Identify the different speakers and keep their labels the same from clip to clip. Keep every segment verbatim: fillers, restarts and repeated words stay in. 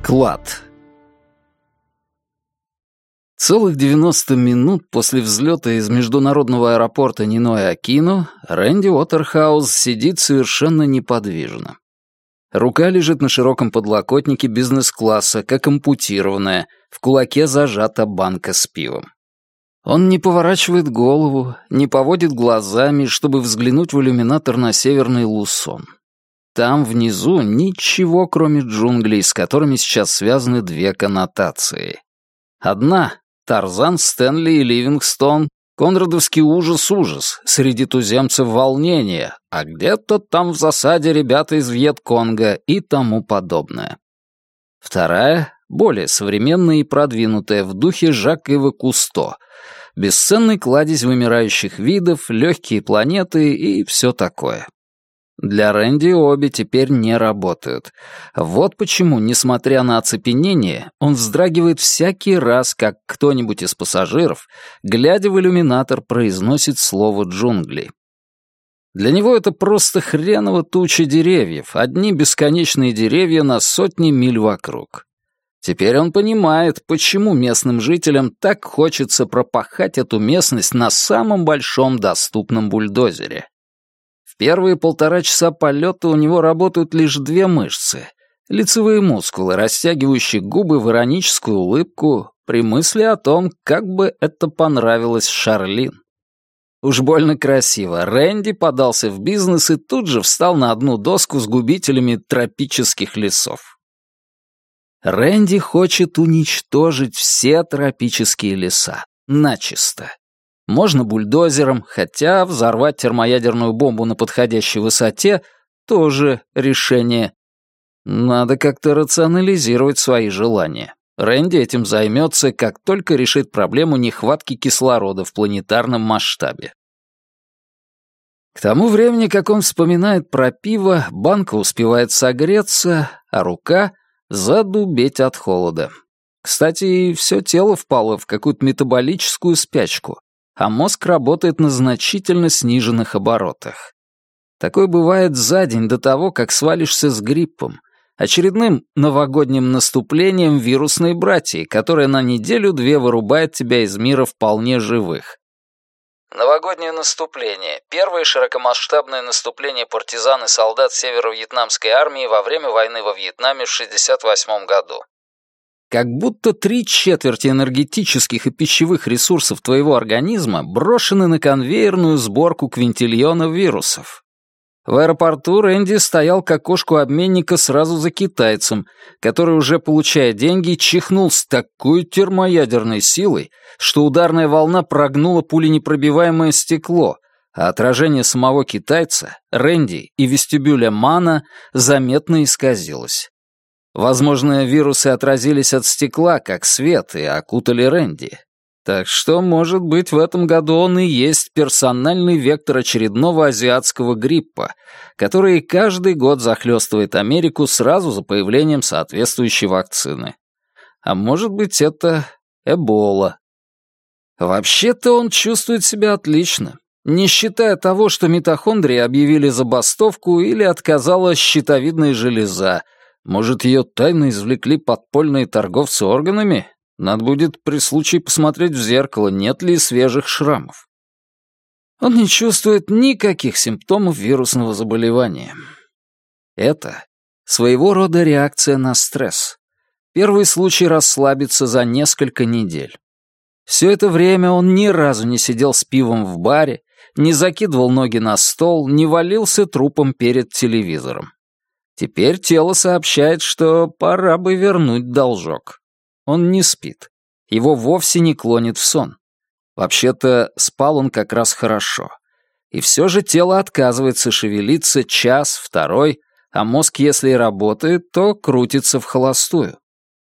Speaker 1: Клад. Целых девяносто минут после взлета из международного аэропорта Ниной-Акино Рэнди Уотерхаус сидит совершенно неподвижно. Рука лежит на широком подлокотнике бизнес-класса, как ампутированная, в кулаке зажата банка с пивом. Он не поворачивает голову, не поводит глазами, чтобы взглянуть в иллюминатор на северный Лусон. Там внизу ничего, кроме джунглей, с которыми сейчас связаны две коннотации. Одна — Тарзан, Стэнли и Ливингстон, конрадовский ужас-ужас, среди туземцев волнение, а где-то там в засаде ребята из Вьетконга и тому подобное. Вторая — более современная и продвинутая, в духе Жака-Ива Кусто, бесценный кладезь вымирающих видов, легкие планеты и все такое. Для Рэнди обе теперь не работают. Вот почему, несмотря на оцепенение, он вздрагивает всякий раз, как кто-нибудь из пассажиров, глядя в иллюминатор, произносит слово «джунгли». Для него это просто хреново туча деревьев, одни бесконечные деревья на сотни миль вокруг. Теперь он понимает, почему местным жителям так хочется пропахать эту местность на самом большом доступном бульдозере. В первые полтора часа полета у него работают лишь две мышцы — лицевые мускулы, растягивающие губы в ироническую улыбку при мысли о том, как бы это понравилось Шарлин. Уж больно красиво. Рэнди подался в бизнес и тут же встал на одну доску с губителями тропических лесов. Рэнди хочет уничтожить все тропические леса. Начисто. Можно бульдозером, хотя взорвать термоядерную бомбу на подходящей высоте — тоже решение. Надо как-то рационализировать свои желания. Рэнди этим займется, как только решит проблему нехватки кислорода в планетарном масштабе. К тому времени, как он вспоминает про пиво, банка успевает согреться, а рука — задубеть от холода. Кстати, все тело впало в какую-то метаболическую спячку, а мозг работает на значительно сниженных оборотах. Такое бывает за день до того, как свалишься с гриппом, очередным новогодним наступлением вирусной братьи, которая на неделю-две вырубает тебя из мира вполне живых. Новогоднее наступление — первое широкомасштабное наступление партизан и солдат северо-вьетнамской армии во время войны во Вьетнаме в шестьдесят восьмом году. Как будто три четверти энергетических и пищевых ресурсов твоего организма брошены на конвейерную сборку квинтильона вирусов. В аэропорту Рэнди стоял к окошку обменника сразу за китайцем, который, уже получая деньги, чихнул с такой термоядерной силой, что ударная волна прогнула пуленепробиваемое стекло, а отражение самого китайца, Рэнди и вестибюля Мана заметно исказилось. Возможно, вирусы отразились от стекла, как свет, и окутали Рэнди. Так что, может быть, в этом году он и есть персональный вектор очередного азиатского гриппа, который каждый год захлестывает Америку сразу за появлением соответствующей вакцины. А может быть, это Эбола. Вообще-то он чувствует себя отлично, не считая того, что митохондрии объявили забастовку или отказала щитовидная железа. Может, ее тайно извлекли подпольные торговцы органами? Надо будет при случае посмотреть в зеркало, нет ли свежих шрамов. Он не чувствует никаких симптомов вирусного заболевания. Это своего рода реакция на стресс. Первый случай расслабиться за несколько недель. Все это время он ни разу не сидел с пивом в баре, не закидывал ноги на стол, не валился трупом перед телевизором. Теперь тело сообщает, что пора бы вернуть должок. Он не спит. Его вовсе не клонит в сон. Вообще-то, спал он как раз хорошо. И все же тело отказывается шевелиться час, второй, а мозг, если и работает, то крутится в холостую.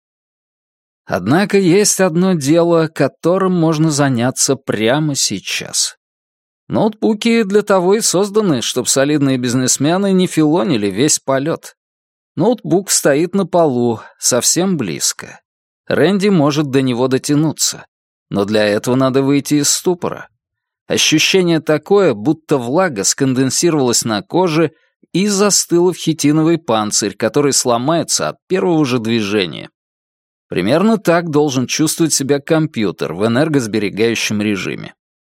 Speaker 1: Однако есть одно дело, которым можно заняться прямо сейчас. Ноутбуки для того и созданы, чтобы солидные бизнесмены не филонили весь полет. Ноутбук стоит на полу, совсем близко. Рэнди может до него дотянуться, но для этого надо выйти из ступора. Ощущение такое, будто влага сконденсировалась на коже и застыла в хитиновый панцирь, который сломается от первого же движения. Примерно так должен чувствовать себя компьютер в энергосберегающем режиме.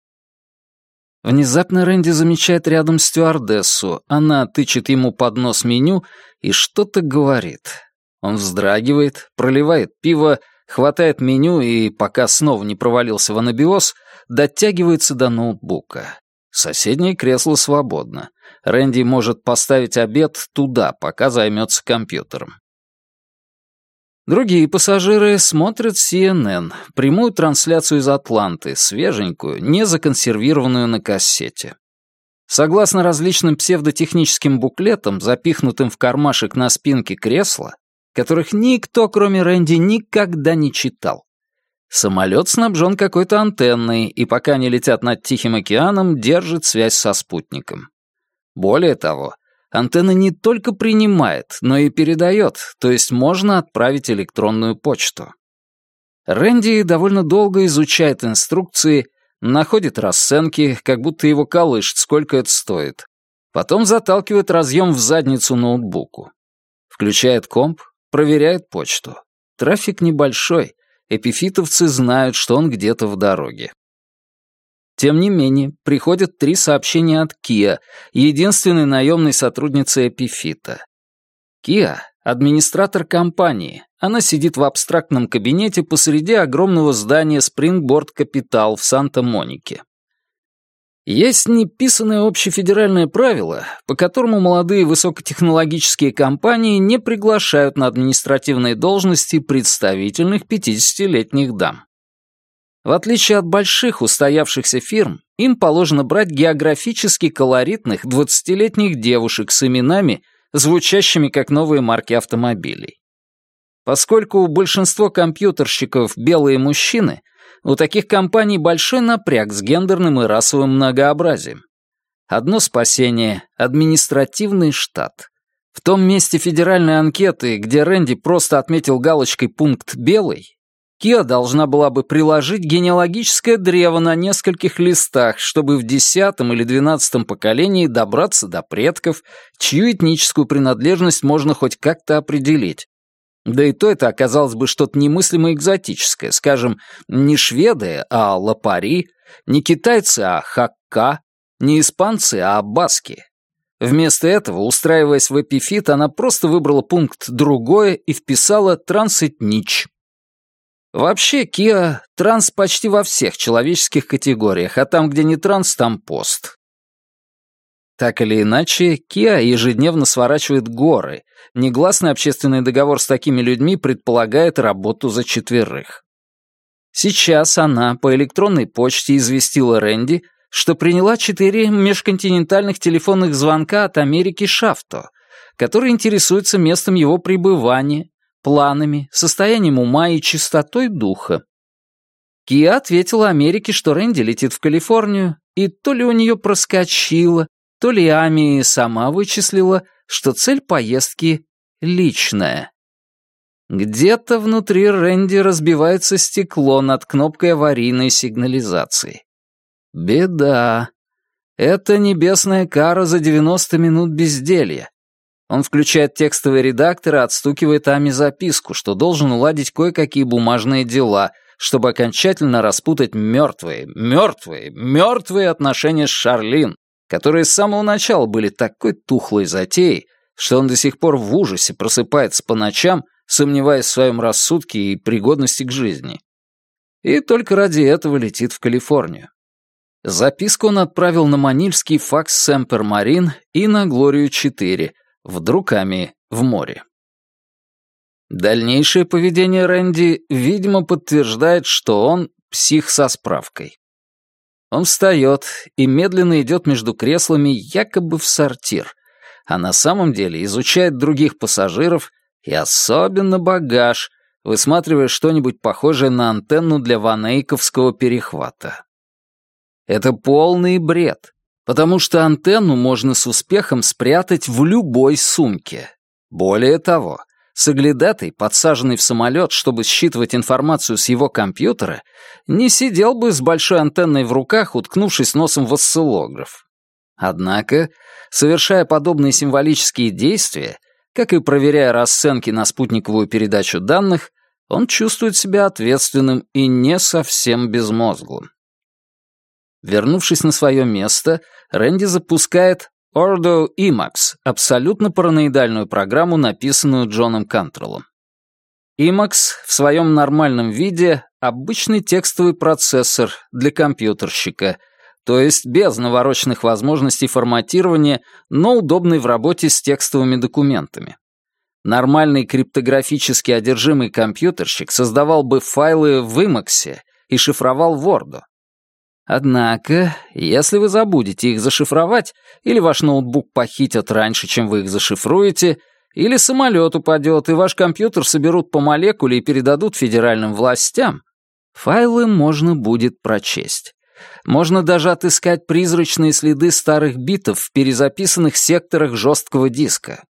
Speaker 1: Внезапно Рэнди замечает рядом стюардессу. Она тычет ему под нос меню и что-то говорит. Он вздрагивает, проливает пиво, хватает меню и, пока снова не провалился в анабиоз, дотягивается до ноутбука. Соседнее кресло свободно. Рэнди может поставить обед туда, пока займется компьютером. Другие пассажиры смотрят си эн эн, прямую трансляцию из Атланты, свеженькую, не законсервированную на кассете. Согласно различным псевдотехническим буклетам, запихнутым в кармашек на спинке кресла, которых никто, кроме Рэнди, никогда не читал, самолет снабжен какой-то антенной, и пока они летят над Тихим океаном, держит связь со спутником. Более того, антенна не только принимает, но и передает, то есть можно отправить электронную почту. Рэнди довольно долго изучает инструкции, находит расценки, как будто его колышет, сколько это стоит. Потом заталкивает разъем в задницу ноутбуку. Включает комп, проверяет почту. Трафик небольшой, эпифитовцы знают, что он где-то в дороге. Тем не менее, приходят три сообщения от Kia, единственной наемной сотрудницы Эпифита. Kia — администратор компании. Она сидит в абстрактном кабинете посреди огромного здания Springboard Capital в Санта-Монике. Есть неписанное общефедеральное правило, по которому молодые высокотехнологические компании не приглашают на административные должности представительных пятидесятилетних дам. В отличие от больших устоявшихся фирм, им положено брать географически колоритных двадцатилетних девушек с именами, звучащими как новые марки автомобилей. Поскольку большинство компьютерщиков — белые мужчины, у таких компаний большой напряг с гендерным и расовым многообразием. Одно спасение — административный штат. В том месте федеральной анкеты, где Рэнди просто отметил галочкой пункт «белый», Kia должна была бы приложить генеалогическое древо на нескольких листах, чтобы в десятом или двенадцатом поколении добраться до предков, чью этническую принадлежность можно хоть как-то определить. Да и то это оказалось бы что-то немыслимо экзотическое, скажем, не шведы, а лапари, не китайцы, а хакка, не испанцы, а баски. Вместо этого, устраиваясь в Эпифит, она просто выбрала пункт «другое» и вписала «трансэтнич». Вообще, Kia транс почти во всех человеческих категориях, а там, где не транс, там пост. Так или иначе, Kia ежедневно сворачивает горы. Негласный общественный договор с такими людьми предполагает работу за четверых. Сейчас она по электронной почте известила Рэнди, что приняла четыре межконтинентальных телефонных звонка от Америки Шафто, который интересуется местом его пребывания, планами, состоянием ума и чистотой духа. Кия ответила Америке, что Рэнди летит в Калифорнию, и то ли у нее проскочило, то ли Ами сама вычислила, что цель поездки личная. Где-то внутри Рэнди разбивается стекло над кнопкой аварийной сигнализации. Беда. Это небесная кара за девяносто минут безделья. Он включает текстовый редактор и отстукивает Ами записку, что должен уладить кое-какие бумажные дела, чтобы окончательно распутать мертвые, мертвые, мертвые отношения с Шарлин, которые с самого начала были такой тухлой затеей, что он до сих пор в ужасе просыпается по ночам, сомневаясь в своем рассудке и пригодности к жизни. И только ради этого летит в Калифорнию. Записку он отправил на манильский факс Сэмпер-Марин и на Глорию-четыре, вдруг Ами в море. Дальнейшее поведение Рэнди, видимо, подтверждает, что он псих со справкой. Он встает и медленно идет между креслами якобы в сортир, а на самом деле изучает других пассажиров и особенно багаж, высматривая что-нибудь похожее на антенну для ванейковского перехвата. Это полный бред. Потому что антенну можно с успехом спрятать в любой сумке. Более того, соглядатай, подсаженный в самолет, чтобы считывать информацию с его компьютера, не сидел бы с большой антенной в руках, уткнувшись носом в осциллограф. Однако, совершая подобные символические действия, как и проверяя расценки на спутниковую передачу данных, он чувствует себя ответственным и не совсем безмозглым. Вернувшись на свое место, Рэнди запускает Ordo Emacs, абсолютно параноидальную программу, написанную Джоном Кантреллом. Emacs в своем нормальном виде — обычный текстовый процессор для компьютерщика, то есть без навороченных возможностей форматирования, но удобный в работе с текстовыми документами. Нормальный криптографически одержимый компьютерщик создавал бы файлы в Emacs и шифровал Word. Однако, если вы забудете их зашифровать, или ваш ноутбук похитят раньше, чем вы их зашифруете, или самолет упадет, и ваш компьютер соберут по молекуле и передадут федеральным властям, файлы можно будет прочесть. Можно даже отыскать призрачные следы старых битов в перезаписанных секторах жесткого диска.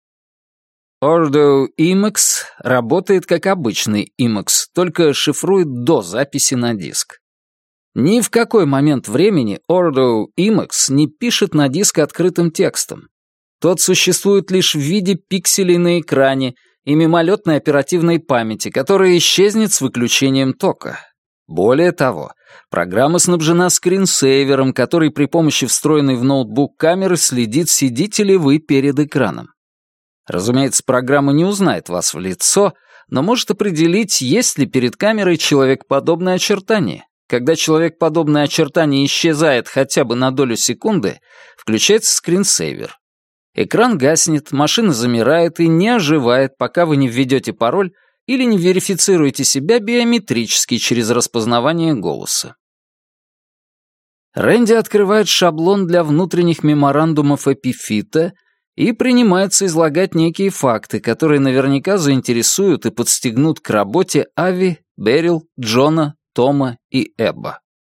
Speaker 1: Ordo Emacs работает как обычный Emacs, только шифрует до записи на диск. Ни в какой момент времени Ordo Emacs не пишет на диск открытым текстом. Тот существует лишь в виде пикселей на экране и мимолетной оперативной памяти, которая исчезнет с выключением тока. Более того, программа снабжена скринсейвером, который при помощи встроенной в ноутбук камеры следит, сидите ли вы перед экраном. Разумеется, программа не узнает вас в лицо, но может определить, есть ли перед камерой человекоподобное очертание. Когда человекоподобное очертание исчезает хотя бы на долю секунды, включается скринсейвер. Экран гаснет, машина замирает и не оживает, пока вы не введете пароль или не верифицируете себя биометрически через распознавание голоса. Рэнди открывает шаблон для внутренних меморандумов эпифита и принимается излагать некие факты, которые наверняка заинтересуют и подстегнут к работе Ави, Берил, Джона, Тома и Эбба.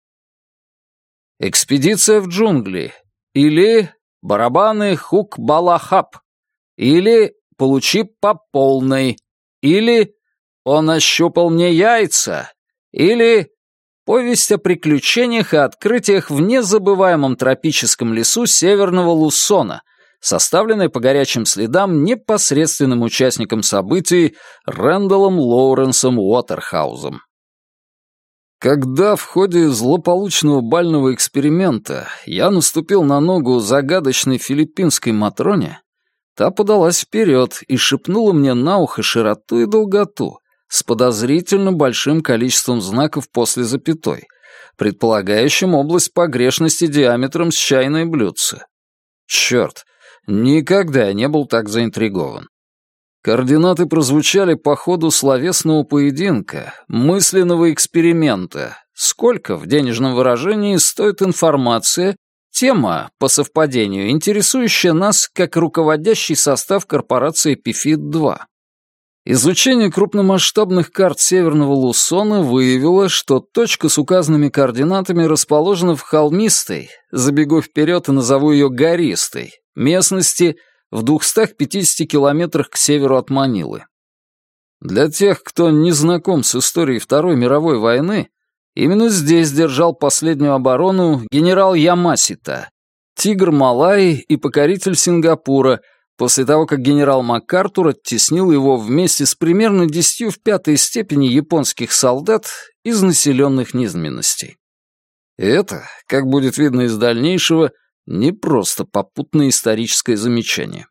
Speaker 1: Экспедиция в джунгли. Или барабаны Хук-Бала-Хап. Или получи по полной. Или он ощупал мне яйца. Или повесть о приключениях и открытиях в незабываемом тропическом лесу Северного Лусона, составленная по горячим следам непосредственным участником событий Рэндаллом Лоуренсом Уотерхаузом. Когда в ходе злополучного бального эксперимента я наступил на ногу загадочной филиппинской Матроне, та подалась вперед и шепнула мне на ухо широту и долготу с подозрительно большим количеством знаков после запятой, предполагающим область погрешности диаметром с чайное блюдце. Черт, никогда я не был так заинтригован. Координаты прозвучали по ходу словесного поединка, мысленного эксперимента. Сколько в денежном выражении стоит информация, тема, по совпадению, интересующая нас как руководящий состав корпорации Эпифит два. Изучение крупномасштабных карт Северного Лусона выявило, что точка с указанными координатами расположена в холмистой, забегу вперед и назову ее гористой, местности в двухстах пятидесяти километрах к северу от Манилы. Для тех, кто не знаком с историей Второй мировой войны, именно здесь держал последнюю оборону генерал Ямасита, тигр Малайи и покоритель Сингапура, после того, как генерал МакАртур оттеснил его вместе с примерно десятью в пятой степени японских солдат из населенных низменностей. И это, как будет видно из дальнейшего, не просто попутное историческое замечание.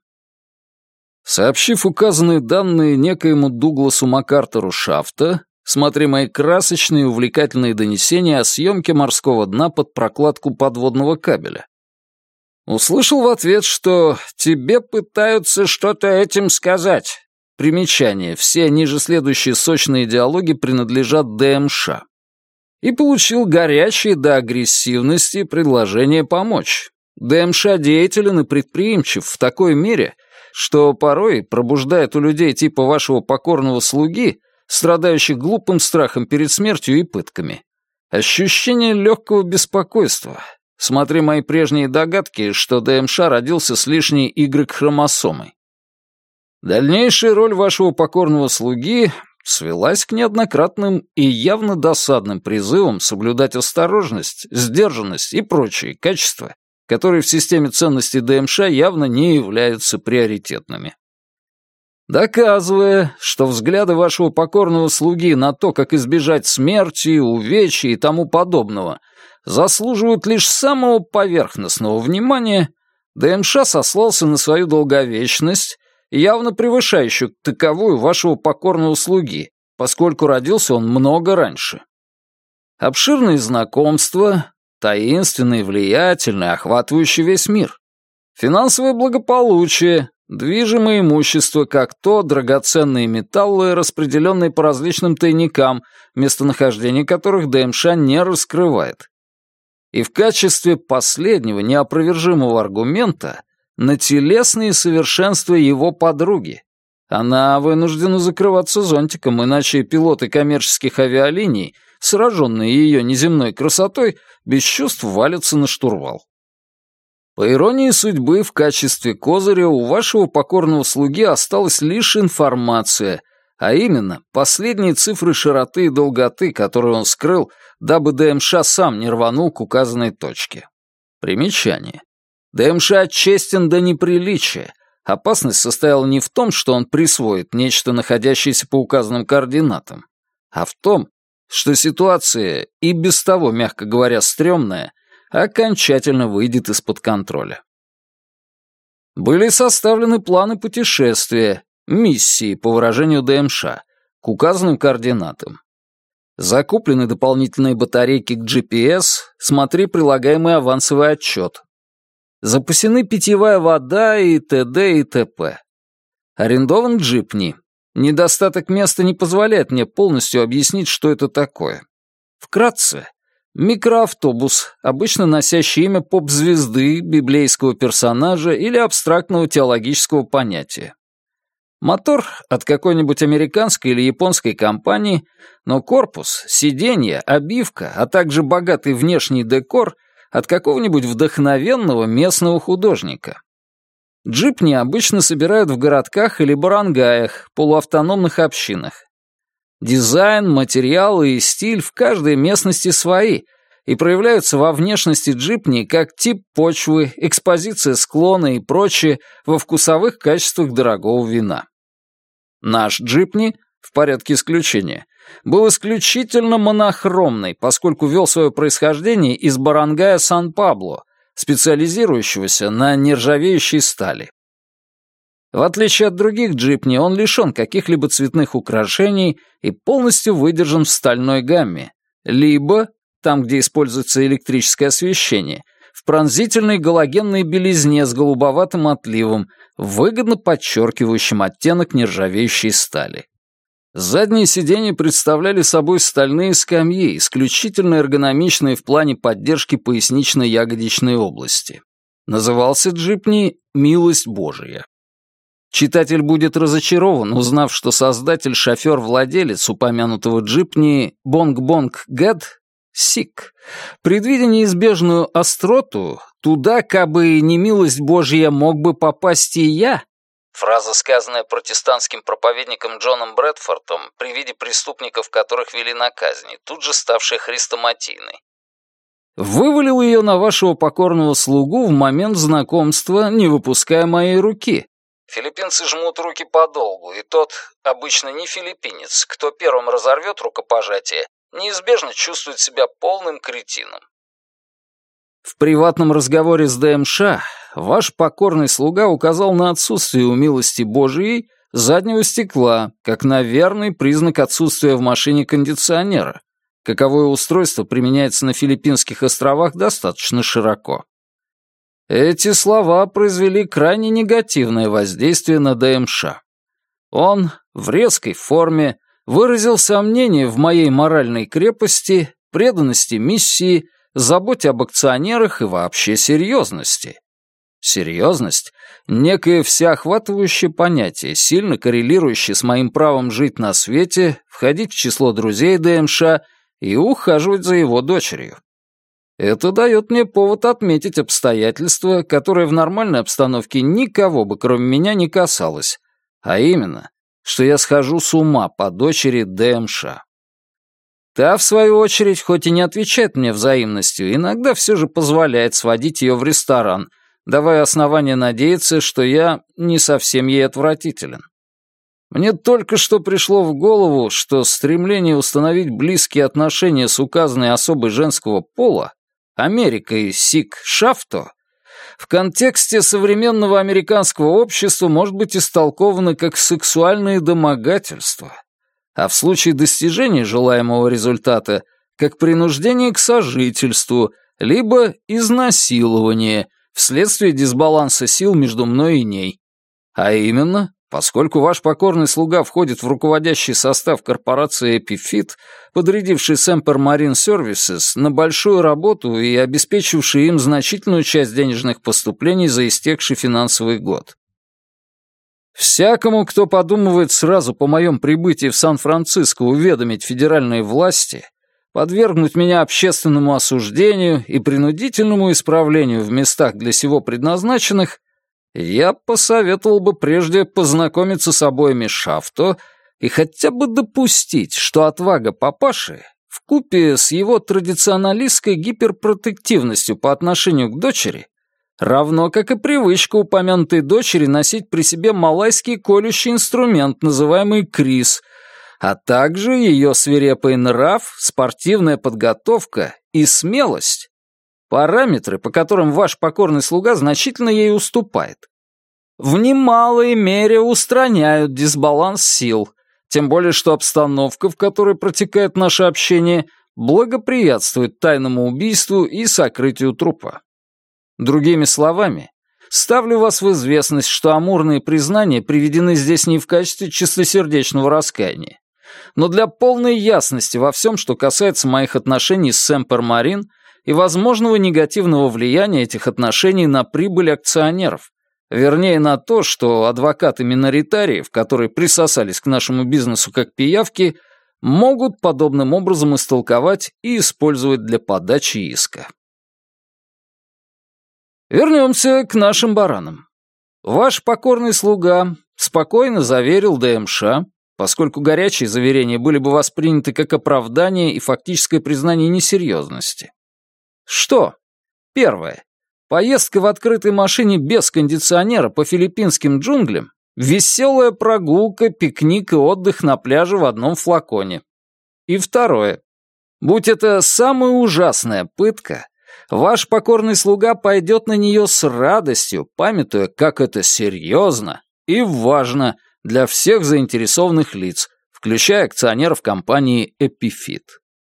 Speaker 1: Сообщив указанные данные некоему Дугласу МакАртуру Шафта, смотри мои красочные и увлекательные донесения о съемке морского дна под прокладку подводного кабеля. Услышал в ответ, что «тебе пытаются что-то этим сказать». Примечание. Все ниже следующие сочные диалоги принадлежат ДМШ. И получил горячие до агрессивности предложение помочь. ДМШ деятелен и предприимчив в такой мере, что порой пробуждает у людей типа вашего покорного слуги, страдающих глупым страхом перед смертью и пытками, ощущение легкого беспокойства. Смотри мои прежние догадки, что ДМШ родился с лишней Y-хромосомой. Дальнейшая роль вашего покорного слуги свелась к неоднократным и явно досадным призывам соблюдать осторожность, сдержанность и прочие качества, которые в системе ценностей ДМШ явно не являются приоритетными. Доказывая, что взгляды вашего покорного слуги на то, как избежать смерти, увечья и тому подобного, заслуживают лишь самого поверхностного внимания, ДМШ сослался на свою долговечность, явно превышающую таковую вашего покорного слуги, поскольку родился он много раньше. Обширные знакомства, таинственные, влиятельные, охватывающие весь мир. Финансовое благополучие, движимое имущество, как то драгоценные металлы, распределенные по различным тайникам, местонахождение которых ДМШ не раскрывает. И в качестве последнего неопровержимого аргумента на телесные совершенства его подруги. Она вынуждена закрываться зонтиком, иначе пилоты коммерческих авиалиний, сраженные ее неземной красотой, без чувств валятся на штурвал. По иронии судьбы, в качестве козыря у вашего покорного слуги осталась лишь информация, а именно последние цифры широты и долготы, которые он скрыл, дабы ДМШ сам не рванул к указанной точке. Примечание. ДМШ честен до неприличия. Опасность состояла не в том, что он присвоит нечто, находящееся по указанным координатам, а в том, что ситуация, и без того, мягко говоря, стрёмная, окончательно выйдет из-под контроля. Были составлены планы путешествия, миссии, по выражению ДМШ, к указанным координатам. Закуплены дополнительные батарейки к джи пи эс, смотри прилагаемый авансовый отчет. Запасены питьевая вода и т.д. и т.п. Арендован джипни. Недостаток места не позволяет мне полностью объяснить, что это такое. Вкратце, микроавтобус, обычно носящий имя поп-звезды, библейского персонажа или абстрактного теологического понятия. Мотор от какой-нибудь американской или японской компании, но корпус, сиденья, обивка, а также богатый внешний декор от какого-нибудь вдохновенного местного художника. Джипни обычно собирают в городках или барангаях, полуавтономных общинах. Дизайн, материалы и стиль в каждой местности свои и проявляются во внешности джипни как тип почвы, экспозиция склона и прочее во вкусовых качествах дорогого вина. Наш джипни, в порядке исключения, был исключительно монохромный, поскольку вел свое происхождение из барангая Сан-Пабло, специализирующегося на нержавеющей стали. В отличие от других джипни, он лишен каких-либо цветных украшений и полностью выдержан в стальной гамме, либо, там, где используется электрическое освещение, в пронзительной галогенной белизне с голубоватым отливом, выгодно подчеркивающим оттенок нержавеющей стали. Задние сиденья представляли собой стальные скамьи, исключительно эргономичные в плане поддержки пояснично-ягодичной области. Назывался джипни «Милость Божия». Читатель будет разочарован, узнав, что создатель-шофер-владелец упомянутого джипни Бонг-Бонг Гэд Сик, предвидя неизбежную остроту, туда, кабы не милость Божья, мог бы попасть и я, фраза, сказанная протестантским проповедником Джоном Брэдфордом при виде преступников, которых вели на казни, тут же ставшая хрестоматийной, вывалил ее на вашего покорного слугу в момент знакомства, не выпуская моей руки. Филиппинцы жмут руки подолгу, и тот, обычно не филиппинец, кто первым разорвет рукопожатие, неизбежно чувствует себя полным кретином. В приватном разговоре с ДМШ ваш покорный слуга указал на отсутствие у милости Божией заднего стекла, как на верный признак отсутствия в машине кондиционера. Каковое устройство применяется на Филиппинских островах достаточно широко. Эти слова произвели крайне негативное воздействие на ДМШ. Он в резкой форме выразил сомнение в моей моральной крепости, преданности миссии, заботе об акционерах и вообще серьезности. Серьезность — некое всеохватывающее понятие, сильно коррелирующее с моим правом жить на свете, входить в число друзей ДМШ и ухаживать за его дочерью. Это дает мне повод отметить обстоятельство, которое в нормальной обстановке никого бы кроме меня не касалось, а именно, что я схожу с ума по дочери ДМШ. Та, в свою очередь, хоть и не отвечает мне взаимностью, иногда все же позволяет сводить ее в ресторан, давая основания надеяться, что я не совсем ей отвратителен. Мне только что пришло в голову, что стремление установить близкие отношения с указанной особой женского пола, Америкой Сик Шафто, в контексте современного американского общества может быть истолковано как сексуальное домогательство, а в случае достижения желаемого результата как принуждение к сожительству, либо изнасилование вследствие дисбаланса сил между мной и ней. А именно, поскольку ваш покорный слуга входит в руководящий состав корпорации Epifit, подрядивший Semper Marine Services на большую работу и обеспечивший им значительную часть денежных поступлений за истекший финансовый год. Всякому, кто подумывает сразу по моем прибытии в Сан-Франциско уведомить федеральные власти, подвергнуть меня общественному осуждению и принудительному исправлению в местах для сего предназначенных, я посоветовал бы прежде познакомиться с обоими Шафто и хотя бы допустить, что отвага папаши, вкупе с его традиционалистской гиперпротективностью по отношению к дочери, равно как и привычка упомянутой дочери носить при себе малайский колющий инструмент, называемый крис, а также ее свирепый нрав, спортивная подготовка и смелость. Параметры, по которым ваш покорный слуга значительно ей уступает. В немалой мере устраняют дисбаланс сил, тем более что обстановка, в которой протекает наше общение, благоприятствует тайному убийству и сокрытию трупа. Другими словами, ставлю вас в известность, что амурные признания приведены здесь не в качестве чистосердечного раскаяния, но для полной ясности во всем, что касается моих отношений с Semper Marine и возможного негативного влияния этих отношений на прибыль акционеров, вернее на то, что адвокаты миноритариев, которые присосались к нашему бизнесу как пиявки, могут подобным образом истолковать и использовать для подачи иска. Вернемся к нашим баранам. Ваш покорный слуга спокойно заверил ДМШ, поскольку горячие заверения были бы восприняты как оправдание и фактическое признание несерьезности. Что? Первое. Поездка в открытой машине без кондиционера по филиппинским джунглям — веселая прогулка, пикник и отдых на пляже в одном флаконе. И второе. Будь это самая ужасная пытка, ваш покорный слуга пойдет на нее с радостью, памятуя, как это серьезно и важно для всех заинтересованных лиц, включая акционеров компании Epifit.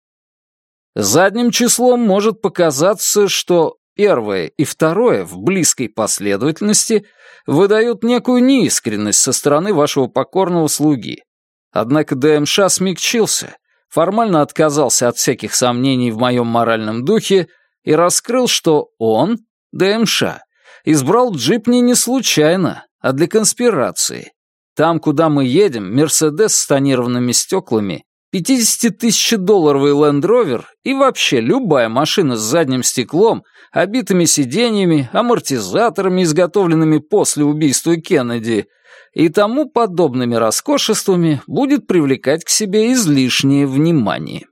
Speaker 1: Задним числом может показаться, что первое и второе в близкой последовательности выдают некую неискренность со стороны вашего покорного слуги. Однако ДМШ смягчился, формально отказался от всяких сомнений в моем моральном духе и раскрыл, что он, ДМШ, избрал джипни не случайно, а для конспирации. Там, куда мы едем, Мерседес с тонированными стеклами, пятидесятитысячедолларовый Land Rover и вообще любая машина с задним стеклом, обитыми сиденьями, амортизаторами, изготовленными после убийства Кеннеди, и тому подобными роскошествами будет привлекать к себе излишнее внимание.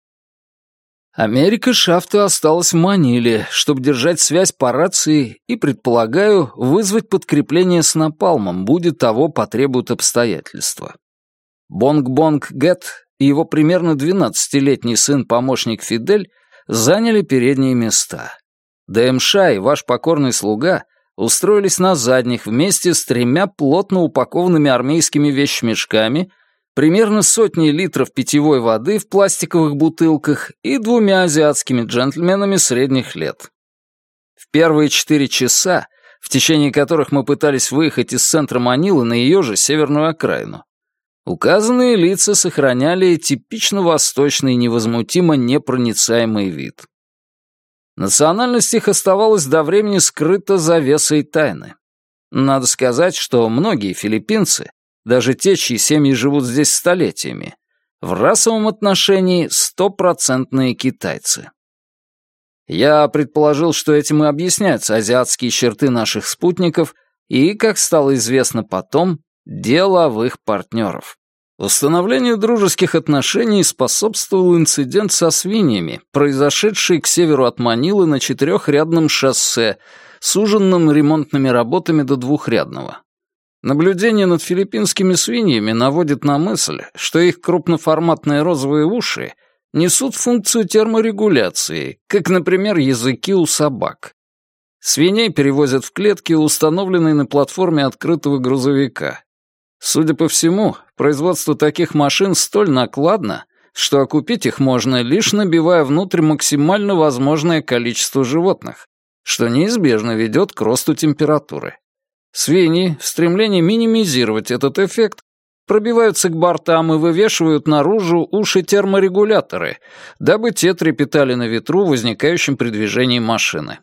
Speaker 1: Америка Шафто осталась в Маниле, чтобы держать связь по рации и, предполагаю, вызвать подкрепление с напалмом, будет того потребуют обстоятельства. Бонг-Бонг Гэт и его примерно двенадцатилетний сын-помощник Фидель заняли передние места. ДМШ и ваш покорный слуга устроились на задних вместе с тремя плотно упакованными армейскими вещмешками, примерно сотней литров питьевой воды в пластиковых бутылках и двумя азиатскими джентльменами средних лет. В первые четыре часа, в течение которых мы пытались выехать из центра Манилы на ее же северную окраину, указанные лица сохраняли типично восточный, невозмутимо непроницаемый вид. Национальность их оставалась до времени скрыта завесой тайны. Надо сказать, что многие филиппинцы, даже те, чьи семьи живут здесь столетиями, в расовом отношении стопроцентные китайцы. Я предположил, что этим и объясняются азиатские черты наших спутников и, как стало известно потом, деловых партнеров. Установлению дружеских отношений способствовал инцидент со свиньями, произошедший к северу от Манилы на четырехрядном шоссе, суженном ремонтными работами до двухрядного. Наблюдение над филиппинскими свиньями наводит на мысль, что их крупноформатные розовые уши несут функцию терморегуляции, как, например, языки у собак. Свиней перевозят в клетки, установленные на платформе открытого грузовика. Судя по всему, производство таких машин столь накладно, что окупить их можно, лишь набивая внутрь максимально возможное количество животных, что неизбежно ведет к росту температуры. Свиньи, в стремлении минимизировать этот эффект, пробиваются к бортам и вывешивают наружу уши-терморегуляторы, дабы те трепетали на ветру, возникающем при движении машины.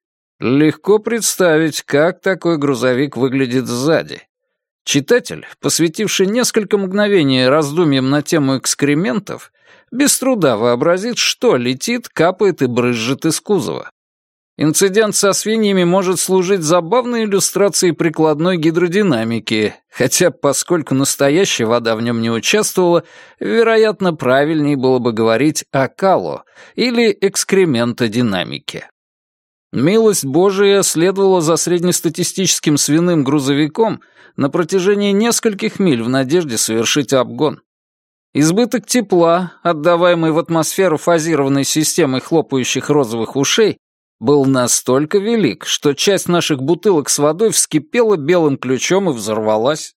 Speaker 1: Легко представить, как такой грузовик выглядит сзади. Читатель, посвятивший несколько мгновений раздумьям на тему экскрементов, без труда вообразит, что летит, капает и брызжет из кузова. Инцидент со свиньями может служить забавной иллюстрацией прикладной гидродинамики, хотя, поскольку настоящая вода в нем не участвовала, вероятно, правильнее было бы говорить о кало или экскрементодинамике. Милость Божия следовала за среднестатистическим свиным грузовиком на протяжении нескольких миль в надежде совершить обгон. Избыток тепла, отдаваемый в атмосферу фазированной системой хлопающих розовых ушей, был настолько велик, что часть наших бутылок с водой вскипела белым ключом и взорвалась.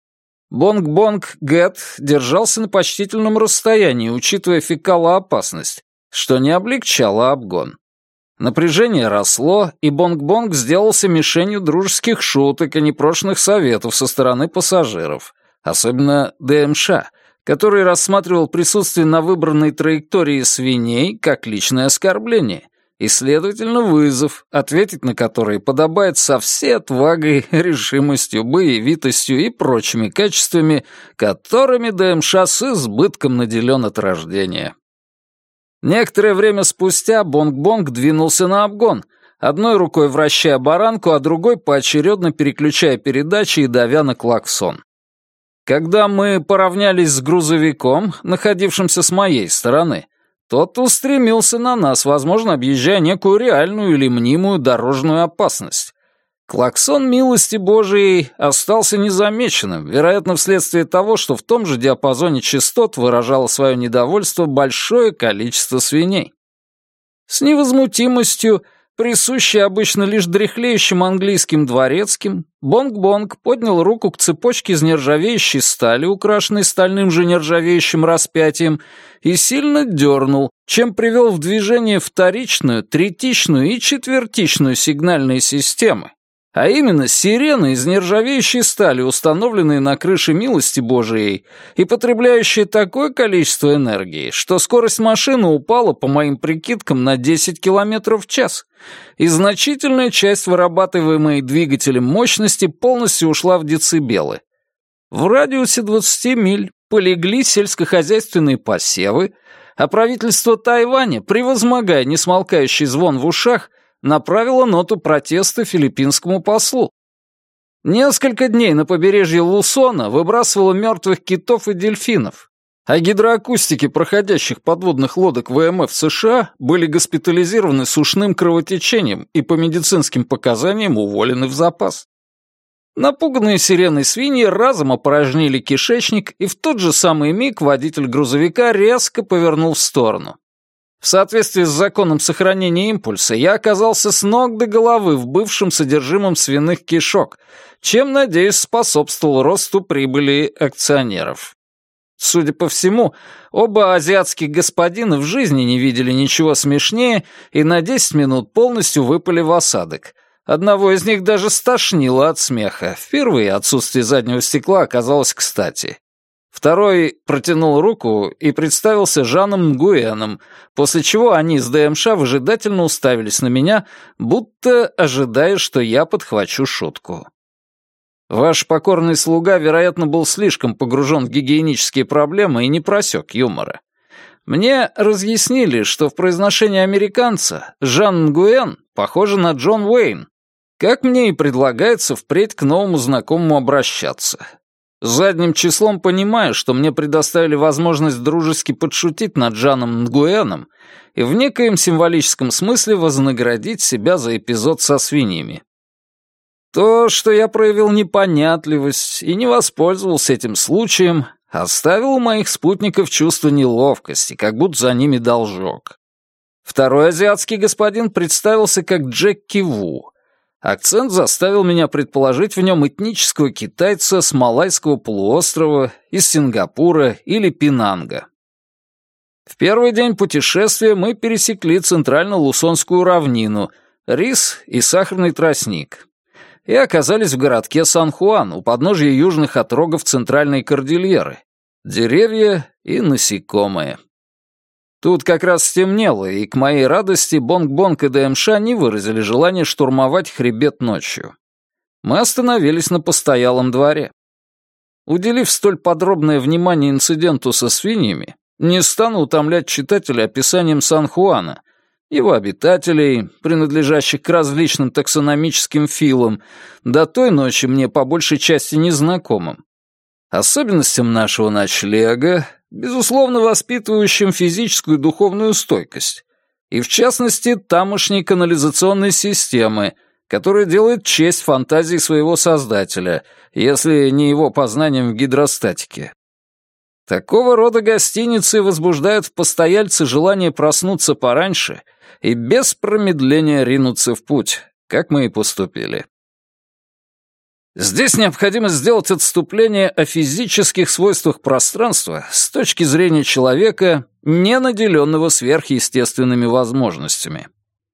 Speaker 1: Бонг-Бонг Гэт держался на почтительном расстоянии, учитывая фекалоопасность, что не облегчало обгон. Напряжение росло, и Бонг-Бонг сделался мишенью дружеских шуток и непрошенных советов со стороны пассажиров, особенно ДМШ, который рассматривал присутствие на выбранной траектории свиней как личное оскорбление, и, следовательно, вызов, ответить на который подобает со всей отвагой, решимостью, боевитостью и прочими качествами, которыми ДМШ с избытком наделен от рождения. Некоторое время спустя Бонг-Бонг двинулся на обгон, одной рукой вращая баранку, а другой поочередно переключая передачи и давя на клаксон. Когда мы поравнялись с грузовиком, находившимся с моей стороны, тот устремился на нас, возможно, объезжая некую реальную или мнимую дорожную опасность. Клаксон милости Божией остался незамеченным, вероятно, вследствие того, что в том же диапазоне частот выражало свое недовольство большое количество свиней. С невозмутимостью, присущей обычно лишь дряхлеющим английским дворецким, Бонг-Бонг поднял руку к цепочке из нержавеющей стали, украшенной стальным же нержавеющим распятием, и сильно дернул, чем привел в движение вторичную, третичную и четвертичную сигнальные системы, а именно сирены из нержавеющей стали, установленные на крыше милости Божией и потребляющие такое количество энергии, что скорость машины упала, по моим прикидкам, на десять километров в час, и значительная часть вырабатываемой двигателем мощности полностью ушла в децибелы. В радиусе двадцати миль полегли сельскохозяйственные посевы, а правительство Тайваня, превозмогая несмолкающий звон в ушах, направила ноту протеста филиппинскому послу. Несколько дней на побережье Лусона выбрасывало мертвых китов и дельфинов, а гидроакустики проходящих подводных лодок ВМФ США были госпитализированы с ушным кровотечением и по медицинским показаниям уволены в запас. Напуганные сиреной свиньи разом опорожнили кишечник, и в тот же самый миг водитель грузовика резко повернул в сторону. В соответствии с законом сохранения импульса, я оказался с ног до головы в бывшем содержимом свиных кишок, чем, надеюсь, способствовал росту прибыли акционеров. Судя по всему, оба азиатских господина в жизни не видели ничего смешнее и на десять минут полностью выпали в осадок. Одного из них даже стошнило от смеха. Впервые отсутствие заднего стекла оказалось кстати. Второй протянул руку и представился Жаном Нгуэном, после чего они с ДМШ выжидательно уставились на меня, будто ожидая, что я подхвачу шутку. Ваш покорный слуга, вероятно, был слишком погружен в гигиенические проблемы и не просек юмора. Мне разъяснили, что в произношении американца Жан Нгуэн похоже на Джон Уэйн, как мне и предлагается впредь к новому знакомому обращаться. Задним числом понимаю, что мне предоставили возможность дружески подшутить над Жаном Нгуэном и в некоем символическом смысле вознаградить себя за эпизод со свиньями. То, что я проявил непонятливость и не воспользовался этим случаем, оставил у моих спутников чувство неловкости, как будто за ними должок. Второй азиатский господин представился как Джеки Ву. Акцент заставил меня предположить в нем этнического китайца с Малайского полуострова, из Сингапура или Пенанга. В первый день путешествия мы пересекли центрально-лусонскую равнину, рис и сахарный тростник, и оказались в городке Сан-Хуан у подножья южных отрогов Центральной Кордильеры. Деревья и насекомые. Тут как раз стемнело, и к моей радости Бонг-Бонг и ДМШ не выразили желание штурмовать хребет ночью. Мы остановились на постоялом дворе. Уделив столь подробное внимание инциденту со свиньями, не стану утомлять читателя описанием Сан-Хуана, его обитателей, принадлежащих к различным таксономическим филам, до той ночи мне по большей части незнакомым. Особенностям нашего ночлега, безусловно, воспитывающим физическую и духовную стойкость, и, в частности, тамошней канализационной системы, которая делает честь фантазии своего создателя, если не его познаниям в гидростатике. Такого рода гостиницы возбуждают в постояльце желание проснуться пораньше и без промедления ринуться в путь, как мы и поступили. Здесь необходимо сделать отступление о физических свойствах пространства с точки зрения человека, не наделенного сверхъестественными возможностями.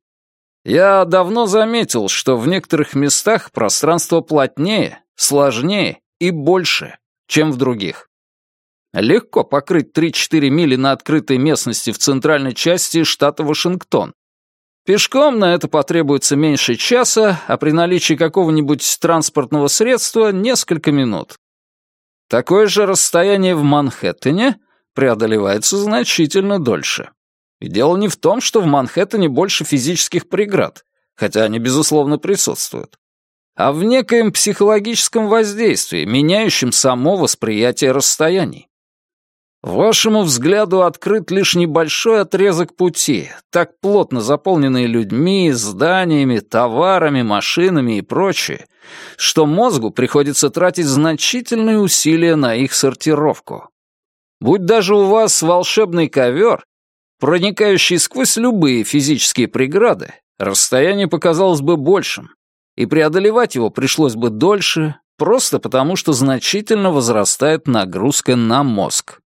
Speaker 1: Я давно заметил, что в некоторых местах пространство плотнее, сложнее и больше, чем в других. Легко покрыть три-четыре мили на открытой местности в центральной части штата Вашингтон. Пешком на это потребуется меньше часа, а при наличии какого-нибудь транспортного средства — несколько минут. Такое же расстояние в Манхэттене преодолевается значительно дольше. И дело не в том, что в Манхэттене больше физических преград, хотя они, безусловно, присутствуют, а в некоем психологическом воздействии, меняющем само восприятие расстояний. Вашему взгляду открыт лишь небольшой отрезок пути, так плотно заполненный людьми, зданиями, товарами, машинами и прочее, что мозгу приходится тратить значительные усилия на их сортировку. Будь даже у вас волшебный ковер, проникающий сквозь любые физические преграды, расстояние показалось бы большим, и преодолевать его пришлось бы дольше, просто потому что значительно возрастает нагрузка на мозг.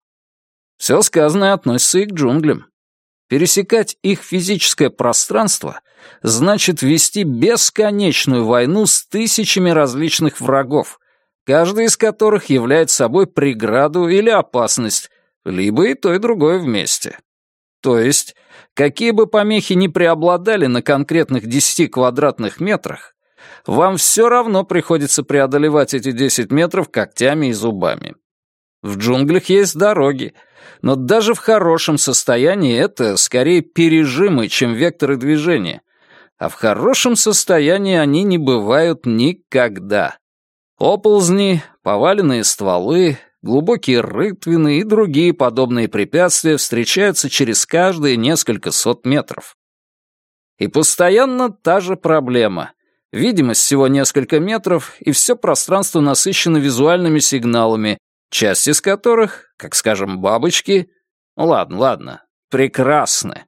Speaker 1: Все сказанное относится и к джунглям. Пересекать их физическое пространство значит вести бесконечную войну с тысячами различных врагов, каждый из которых является собой преграду или опасность, либо и то, и другое вместе. То есть, какие бы помехи ни преобладали на конкретных десяти квадратных метрах, вам все равно приходится преодолевать эти десять метров когтями и зубами. В джунглях есть дороги, но даже в хорошем состоянии это скорее пережимы, чем векторы движения, а в хорошем состоянии они не бывают никогда. Оползни, поваленные стволы, глубокие рытвины и другие подобные препятствия встречаются через каждые несколько сот метров. И постоянно та же проблема. Видимость всего несколько метров, и все пространство насыщено визуальными сигналами, часть из которых, как, скажем, бабочки, ладно, ладно, прекрасны.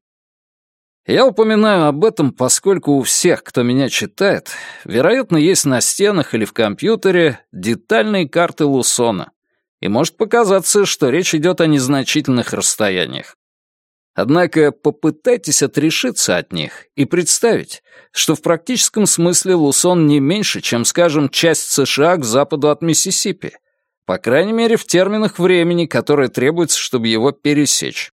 Speaker 1: Я упоминаю об этом, поскольку у всех, кто меня читает, вероятно, есть на стенах или в компьютере детальные карты Лусона, и может показаться, что речь идет о незначительных расстояниях. Однако попытайтесь отрешиться от них и представить, что в практическом смысле Лусон не меньше, чем, скажем, часть США к западу от Миссисипи, по крайней мере, в терминах времени, которое требуется, чтобы его пересечь.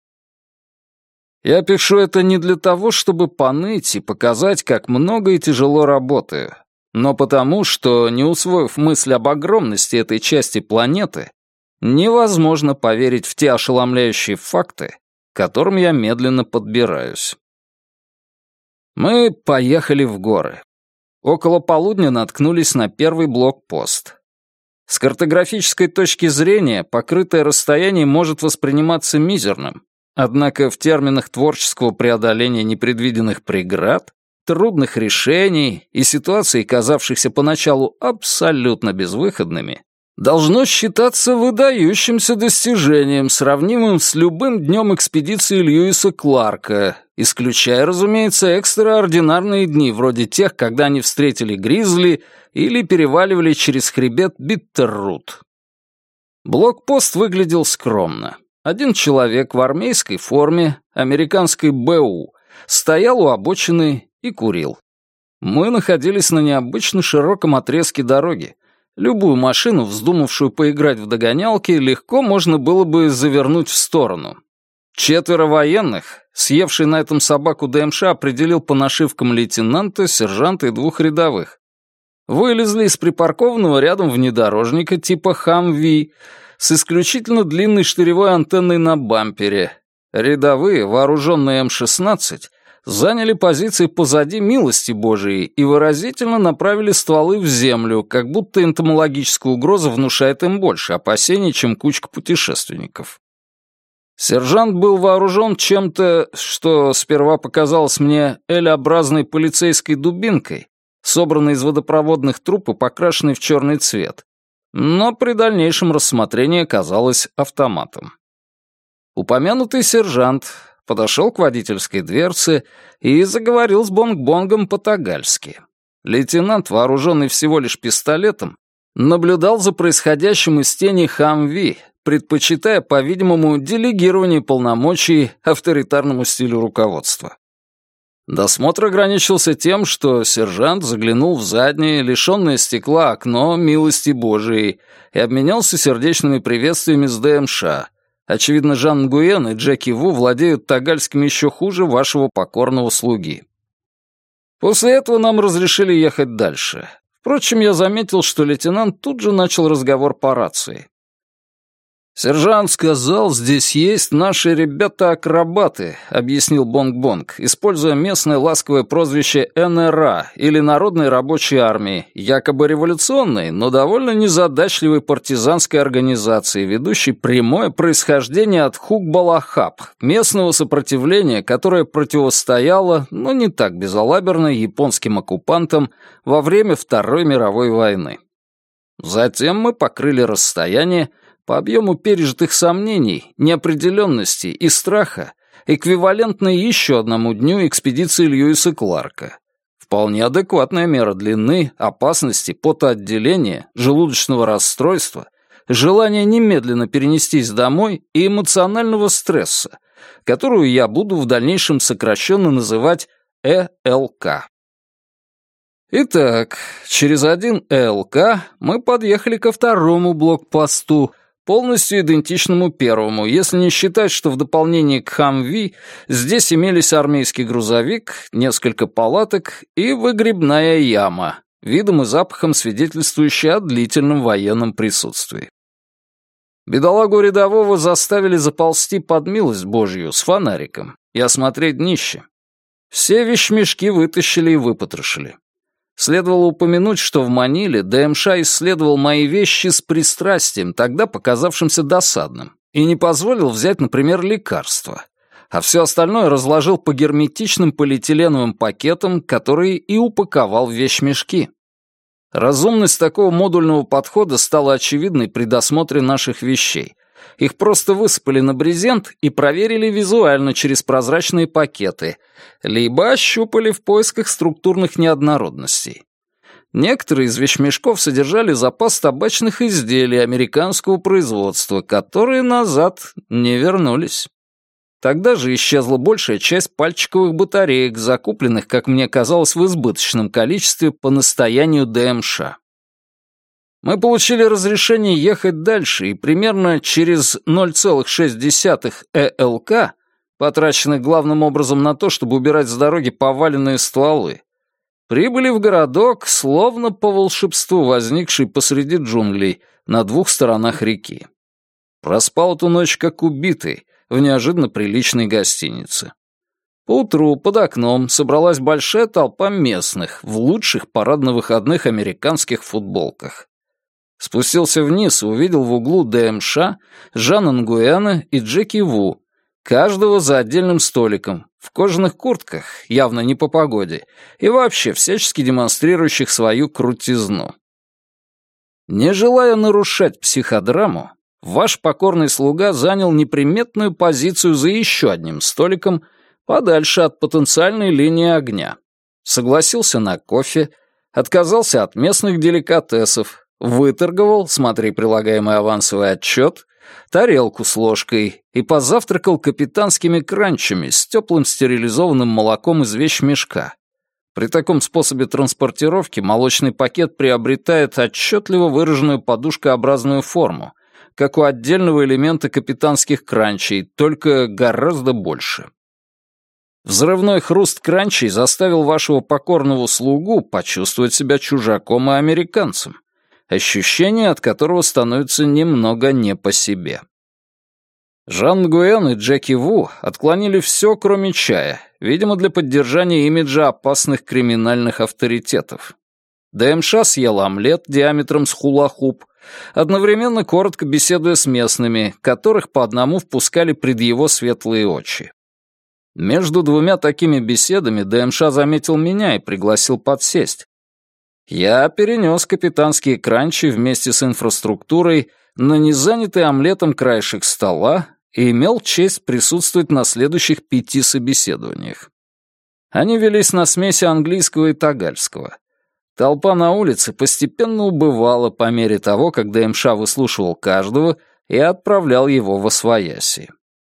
Speaker 1: Я пишу это не для того, чтобы поныть и показать, как много и тяжело работаю, но потому, что, не усвоив мысль об огромности этой части планеты, невозможно поверить в те ошеломляющие факты, к которым я медленно подбираюсь. Мы поехали в горы. Около полудня наткнулись на первый блокпост. С картографической точки зрения покрытое расстояние может восприниматься мизерным, однако в терминах творческого преодоления непредвиденных преград, трудных решений и ситуаций, казавшихся поначалу абсолютно безвыходными, должно считаться выдающимся достижением, сравнимым с любым днем экспедиции Льюиса Кларка, исключая, разумеется, экстраординарные дни, вроде тех, когда они встретили гризли или переваливали через хребет Биттеррут. Блокпост выглядел скромно. Один человек в армейской форме, американской БУ, стоял у обочины и курил. Мы находились на необычно широком отрезке дороги. Любую машину, вздумавшую поиграть в догонялки, легко можно было бы завернуть в сторону. Четверо военных, съевший на этом собаку ДМШ, определил по нашивкам лейтенанта, сержанта и двух рядовых. Вылезли из припаркованного рядом внедорожника типа «Хамви» с исключительно длинной штыревой антенной на бампере. Рядовые, вооруженные эм шестнадцать, заняли позиции позади милости Божией и выразительно направили стволы в землю, как будто энтомологическая угроза внушает им больше опасений, чем кучка путешественников. Сержант был вооружен чем-то, что сперва показалось мне L-образной полицейской дубинкой, собранной из водопроводных труб и покрашенной в черный цвет, но при дальнейшем рассмотрении оказалось автоматом. Упомянутый сержант подошел к водительской дверце и заговорил с Бонг-Бонгом по-тагальски. Лейтенант, вооруженный всего лишь пистолетом, наблюдал за происходящим из тени Хамви, предпочитая, по-видимому, делегирование полномочий авторитарному стилю руководства. Досмотр ограничился тем, что сержант заглянул в заднее, лишенное стекла окно милости Божией и обменялся сердечными приветствиями с ДМШ. Очевидно, Жан Нгуен и Джеки Ву владеют тагальским еще хуже вашего покорного слуги. После этого нам разрешили ехать дальше. Впрочем, я заметил, что лейтенант тут же начал разговор по рации. «Сержант сказал, здесь есть наши ребята-акробаты», — объяснил Бонг-Бонг, используя местное ласковое прозвище эн эр а, или Народной рабочей армии, якобы революционной, но довольно незадачливой партизанской организации, ведущей прямое происхождение от Хук-Балахап, местного сопротивления, которое противостояло, но не так безалаберно, японским оккупантам во время Второй мировой войны. Затем мы покрыли расстояние, по объему пережитых сомнений, неопределенности и страха, эквивалентной еще одному дню экспедиции Льюиса Кларка. Вполне адекватная мера длины, опасности, потоотделения, желудочного расстройства, желания немедленно перенестись домой и эмоционального стресса, которую я буду в дальнейшем сокращенно называть э эл ка. Итак, через один э эл ка мы подъехали ко второму блокпосту, полностью идентичному первому, если не считать, что в дополнение к Хамви здесь имелись армейский грузовик, несколько палаток и выгребная яма, видом и запахом свидетельствующая о длительном военном присутствии. Бедолагу рядового заставили заползти под милость Божью с фонариком и осмотреть днище. Все вещмешки вытащили и выпотрошили. Следовало упомянуть, что в Маниле ДМШ исследовал мои вещи с пристрастием, тогда показавшимся досадным, и не позволил взять, например, лекарства, а все остальное разложил по герметичным полиэтиленовым пакетам, которые и упаковал в вещмешки. Разумность такого модульного подхода стала очевидной при досмотре наших вещей. Их просто высыпали на брезент и проверили визуально через прозрачные пакеты, либо ощупали в поисках структурных неоднородностей. Некоторые из вещмешков содержали запас табачных изделий американского производства, которые назад не вернулись. Тогда же исчезла большая часть пальчиковых батареек, закупленных, как мне казалось, в избыточном количестве по настоянию ДМШ. Мы получили разрешение ехать дальше, и примерно через ноль целых шесть десятых э эл ка, потраченных главным образом на то, чтобы убирать с дороги поваленные стволы, прибыли в городок, словно по волшебству возникший посреди джунглей на двух сторонах реки. Проспал эту ночь как убитый в неожиданно приличной гостинице. Поутру под окном собралась большая толпа местных в лучших парадно-выходных американских футболках. Спустился вниз и увидел в углу ДМШ, Жана Нгуэна и Джеки Ву, каждого за отдельным столиком, в кожаных куртках, явно не по погоде, и вообще всячески демонстрирующих свою крутизну. Не желая нарушать психодраму, ваш покорный слуга занял неприметную позицию за еще одним столиком, подальше от потенциальной линии огня. Согласился на кофе, отказался от местных деликатесов, выторговал, смотри прилагаемый авансовый отчет, тарелку с ложкой и позавтракал капитанскими кранчами с теплым стерилизованным молоком из вещмешка. При таком способе транспортировки молочный пакет приобретает отчетливо выраженную подушкообразную форму, как у отдельного элемента капитанских кранчей, только гораздо больше. Взрывной хруст кранчей заставил вашего покорного слугу почувствовать себя чужаком и американцем, ощущение от которого становится немного не по себе. Жан Нгуэн и Джеки Ву отклонили все, кроме чая, видимо, для поддержания имиджа опасных криминальных авторитетов. ДМШ съел омлет диаметром с хула-хуп, одновременно коротко беседуя с местными, которых по одному впускали пред его светлые очи. Между двумя такими беседами ДМШ заметил меня и пригласил подсесть. Я перенес капитанские кранчи вместе с инфраструктурой на незанятый омлетом краешек стола и имел честь присутствовать на следующих пяти собеседованиях. Они велись на смеси английского и тагальского. Толпа на улице постепенно убывала по мере того, как ДМШ выслушивал каждого и отправлял его во свояси.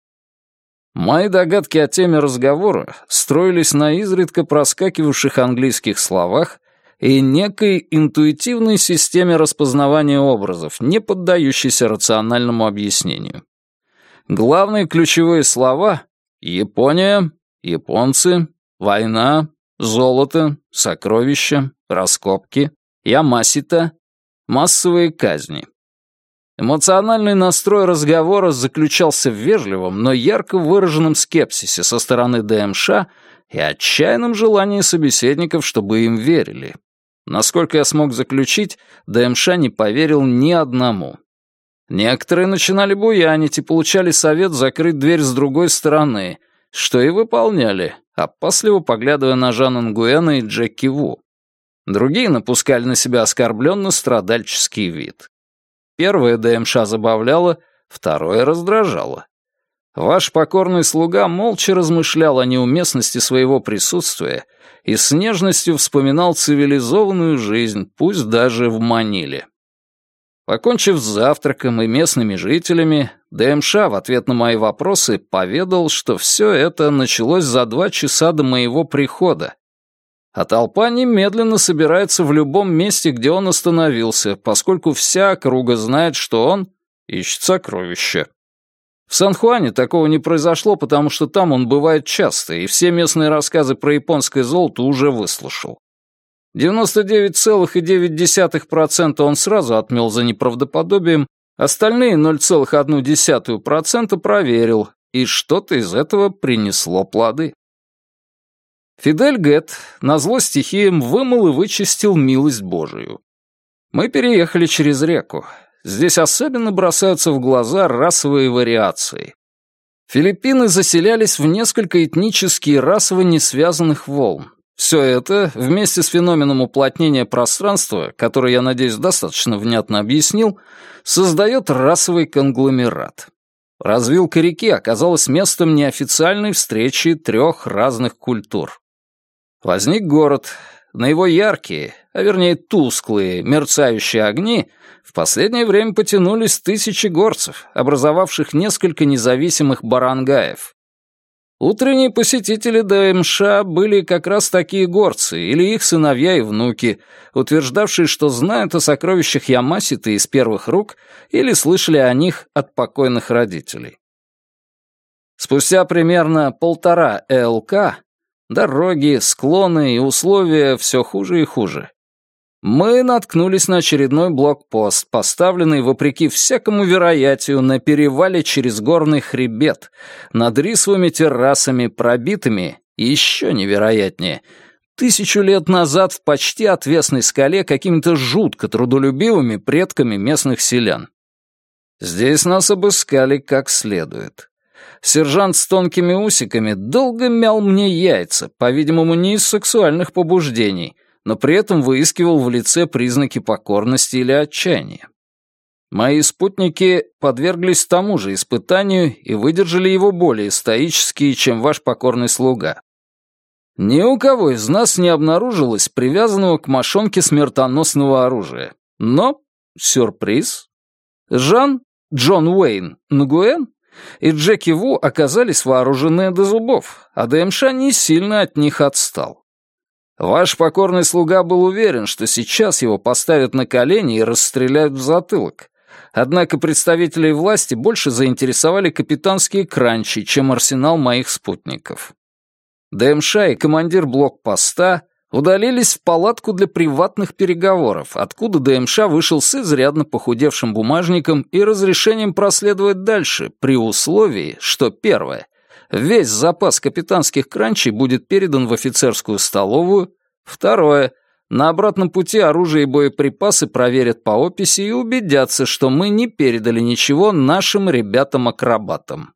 Speaker 1: Мои догадки о теме разговора строились на изредка проскакивавших английских словах и некой интуитивной системе распознавания образов, не поддающейся рациональному объяснению. Главные ключевые слова — Япония, японцы, война, золото, сокровища, раскопки, Ямасита, массовые казни. Эмоциональный настрой разговора заключался в вежливом, но ярко выраженном скепсисе со стороны ДМШ и отчаянном желании собеседников, чтобы им верили. Насколько я смог заключить, ДМШ не поверил ни одному. Некоторые начинали буянить и получали совет закрыть дверь с другой стороны, что и выполняли, опасливо поглядывая на Жана Нгуэна и Джеки Ву. Другие напускали на себя оскорбленно-страдальческий вид. Первое ДМШ забавляло, второе раздражало. Ваш покорный слуга молча размышлял о неуместности своего присутствия и с нежностью вспоминал цивилизованную жизнь, пусть даже в Маниле. Покончив с завтраком и местными жителями, ДМШ в ответ на мои вопросы поведал, что все это началось за два часа до моего прихода, а толпа немедленно собирается в любом месте, где он остановился, поскольку вся округа знает, что он ищет сокровища. В Сан-Хуане такого не произошло, потому что там он бывает часто, и все местные рассказы про японское золото уже выслушал. девяносто девять целых девять десятых процента он сразу отмел за неправдоподобием, остальные ноль целых одна десятая процента проверил, и что-то из этого принесло плоды. Фидель Гет назло стихиям вымыл и вычистил милость Божию. Мы переехали через реку. Здесь особенно бросаются в глаза расовые вариации. Филиппины заселялись в несколько этнически и расово несвязанных волн. Все это, вместе с феноменом уплотнения пространства, который, я надеюсь, достаточно внятно объяснил, создает расовый конгломерат. Развилка реки оказалась местом неофициальной встречи трех разных культур. Возник город. На его яркие, а вернее тусклые, мерцающие огни в последнее время потянулись тысячи горцев, образовавших несколько независимых барангаев. Утренние посетители ДМШ были как раз такие горцы или их сыновья и внуки, утверждавшие, что знают о сокровищах Ямаситы из первых рук или слышали о них от покойных родителей. Спустя примерно полтора ЭЛК дороги, склоны и условия все хуже и хуже. Мы наткнулись на очередной блокпост, поставленный, вопреки всякому вероятию, на перевале через горный хребет, над рисовыми террасами, пробитыми, и еще невероятнее, Тысячу лет назад в почти отвесной скале какими-то жутко трудолюбивыми предками местных селян. Здесь нас обыскали как следует. Сержант с тонкими усиками долго мял мне яйца, по-видимому, не из сексуальных побуждений, но при этом выискивал в лице признаки покорности или отчаяния. Мои спутники подверглись тому же испытанию и выдержали его более стоически, чем ваш покорный слуга. Ни у кого из нас не обнаружилось привязанного к мошонке смертоносного оружия. Но, сюрприз, Жан, Джон Уэйн, Нгуэн и Джеки Ву оказались вооружены до зубов, а ДМШ не сильно от них отстал. Ваш покорный слуга был уверен, что сейчас его поставят на колени и расстреляют в затылок. Однако представителей власти больше заинтересовали капитанские кранчи, чем арсенал моих спутников. ДМШ и командир блокпоста удалились в палатку для приватных переговоров, откуда ДМШ вышел с изрядно похудевшим бумажником и разрешением проследовать дальше, при условии, что первое, весь запас капитанских кранчей будет передан в офицерскую столовую, второе, на обратном пути оружие и боеприпасы проверят по описи и убедятся, что мы не передали ничего нашим ребятам-акробатам.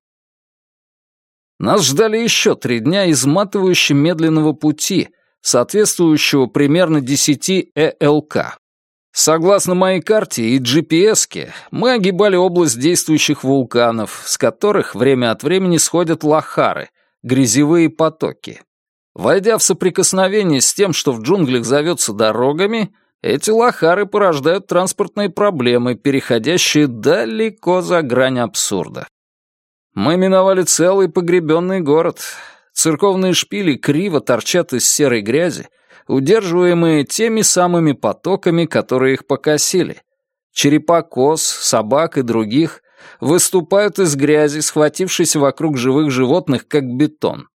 Speaker 1: Нас ждали еще три дня изматывающе медленного пути, соответствующего примерно десяти э эл ка. Согласно моей карте и джи пи эс-ке, мы огибали область действующих вулканов, с которых время от времени сходят лохары, грязевые потоки. Войдя в соприкосновение с тем, что в джунглях зовется дорогами, эти лохары порождают транспортные проблемы, переходящие далеко за грань абсурда. Мы миновали целый погребенный город. Церковные шпили криво торчат из серой грязи, удерживаемые теми самыми потоками, которые их покосили. Черепа коз, собак и других выступают из грязи, схватившись вокруг живых животных, как бетон.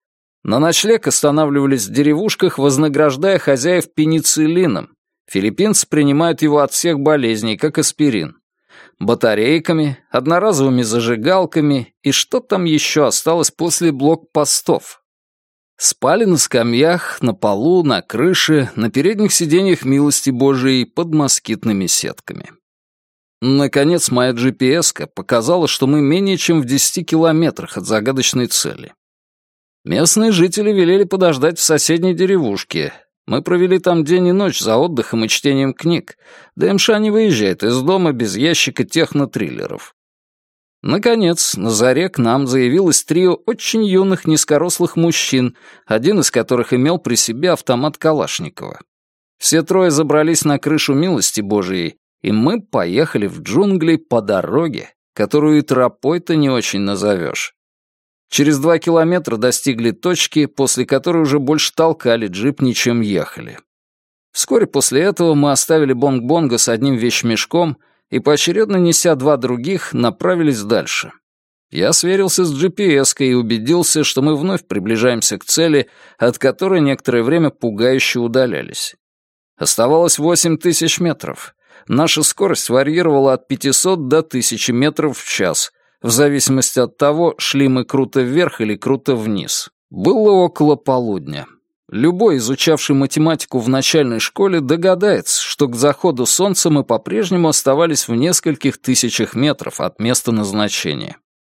Speaker 1: На ночлег останавливались в деревушках, вознаграждая хозяев пенициллином. Филиппинцы принимают его от всех болезней, как аспирин. Батарейками, одноразовыми зажигалками и что там еще осталось после блокпостов. Спали на скамьях, на полу, на крыше, на передних сиденьях милости Божией под москитными сетками. Наконец, моя джи пи эс-ка показала, что мы менее чем в десяти километрах от загадочной цели. Местные жители велели подождать в соседней деревушке. Мы провели там день и ночь за отдыхом и чтением книг. ДМШ не выезжает из дома без ящика технотриллеров. Наконец, на заре к нам заявилось трио очень юных низкорослых мужчин, один из которых имел при себе автомат Калашникова. Все трое забрались на крышу милости Божией, и мы поехали в джунгли по дороге, которую и тропой-то не очень назовешь. Через два километра достигли точки, после которой уже больше толкали джип, ничем ехали. Вскоре после этого мы оставили Бонг-Бонго с одним вещмешком и, поочередно неся два других, направились дальше. Я сверился с джи пи эс-кой и убедился, что мы вновь приближаемся к цели, от которой некоторое время пугающе удалялись. Оставалось восемь тысяч метров. Наша скорость варьировала от пятисот до тысячи метров в час, в зависимости от того, шли мы круто вверх или круто вниз. Было около полудня. Любой, изучавший математику в начальной школе, догадается, что к заходу солнца мы по-прежнему оставались в нескольких тысячах метров от места назначения.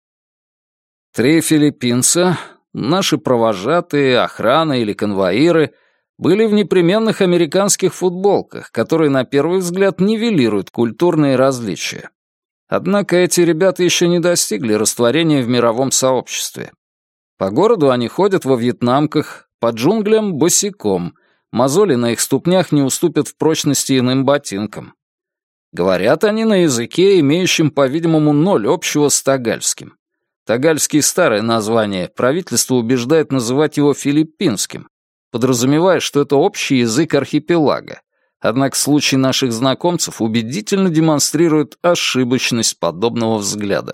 Speaker 1: Три филиппинца, наши провожатые, охрана или конвоиры, были в непременных американских футболках, которые на первый взгляд нивелируют культурные различия. Однако эти ребята еще не достигли растворения в мировом сообществе. По городу они ходят во вьетнамках, по джунглям босиком, мозоли на их ступнях не уступят в прочности иным ботинкам. Говорят они на языке, имеющем, по-видимому, ноль общего с тагальским. Тагальский — старое название, правительство убеждает называть его филиппинским, подразумевая, что это общий язык архипелага. Однако случай наших знакомцев убедительно демонстрирует ошибочность подобного взгляда.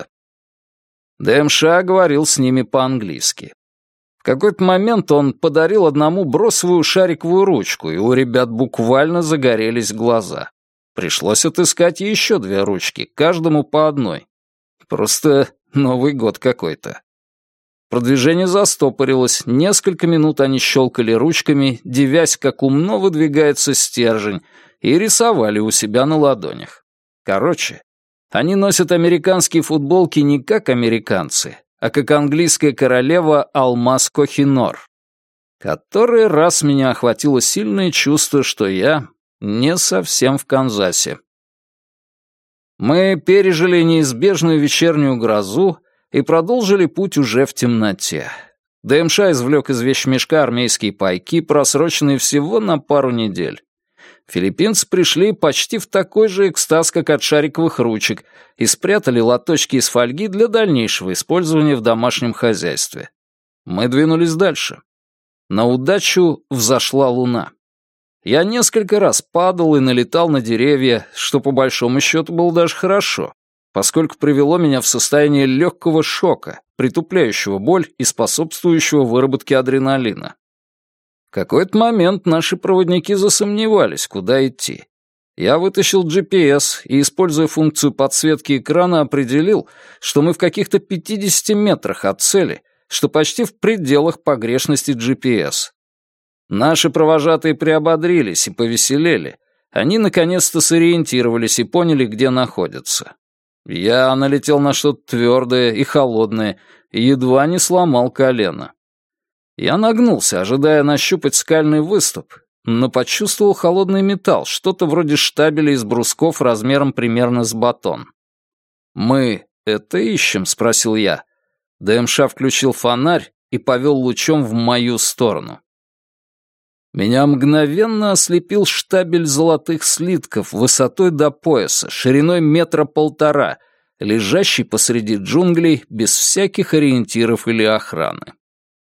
Speaker 1: ДМШ говорил с ними по-английски. В какой-то момент он подарил одному бросовую шариковую ручку, и у ребят буквально загорелись глаза. Пришлось отыскать еще две ручки, каждому по одной. Просто Новый год какой-то. Продвижение застопорилось, несколько минут они щелкали ручками, дивясь, как умно выдвигается стержень, и рисовали у себя на ладонях. Короче, они носят американские футболки не как американцы, а как английская королева Алмаз Кохинор. Который раз меня охватило сильное чувство, что я не совсем в Канзасе. Мы пережили неизбежную вечернюю грозу и продолжили путь уже в темноте. ДМШ извлек из вещмешка армейские пайки, просроченные всего на пару недель. Филиппинцы пришли почти в такой же экстаз, как от шариковых ручек, и спрятали лоточки из фольги для дальнейшего использования в домашнем хозяйстве. Мы двинулись дальше. На удачу взошла луна. Я несколько раз падал и налетал на деревья, что по большому счету было даже хорошо, поскольку привело меня в состояние легкого шока, притупляющего боль и способствующего выработке адреналина. В какой-то момент наши проводники засомневались, куда идти. Я вытащил джи пи эс и, используя функцию подсветки экрана, определил, что мы в каких-то пятидесяти метрах от цели, что почти в пределах погрешности джи пи эс. Наши провожатые приободрились и повеселели. Они наконец-то сориентировались и поняли, где находятся. Я налетел на что-то твердое и холодное и едва не сломал колено. Я нагнулся, ожидая нащупать скальный выступ, но почувствовал холодный металл, что-то вроде штабеля из брусков размером примерно с батон. «Мы это ищем?» — спросил я. ДМШ включил фонарь и повел лучом в мою сторону. Меня мгновенно ослепил штабель золотых слитков высотой до пояса, шириной метра полтора, лежащий посреди джунглей без всяких ориентиров или охраны.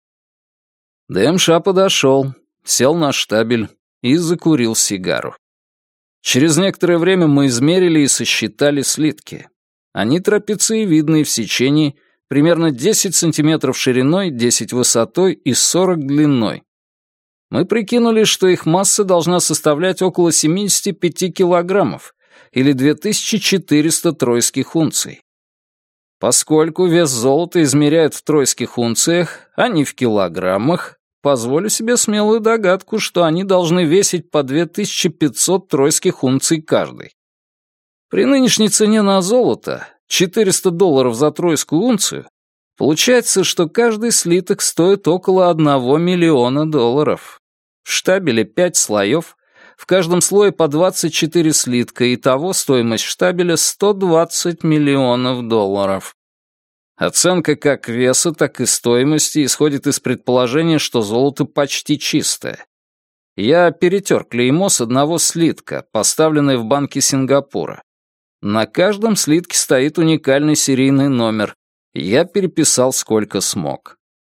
Speaker 1: ДМШ подошел, сел на штабель и закурил сигару. Через некоторое время мы измерили и сосчитали слитки. Они трапециевидные в сечении, примерно десять сантиметров шириной, десять высотой и сорок длиной. Мы прикинули, что их масса должна составлять около семидесяти пяти килограммов или две тысячи четыреста тройских унций. Поскольку вес золота измеряют в тройских унциях, а не в килограммах, позволю себе смелую догадку, что они должны весить по две тысячи пятьсот тройских унций каждый. При нынешней цене на золото, четыреста долларов за тройскую унцию, получается, что каждый слиток стоит около одного миллиона долларов. В штабеле пять слоев, в каждом слое по двадцать четыре слитка, итого стоимость штабеля сто двадцать миллионов долларов. Оценка как веса, так и стоимости исходит из предположения, что золото почти чистое. Я перетер клеймо с одного слитка, поставленное в Банке Сингапура. На каждом слитке стоит уникальный серийный номер. Я переписал сколько смог.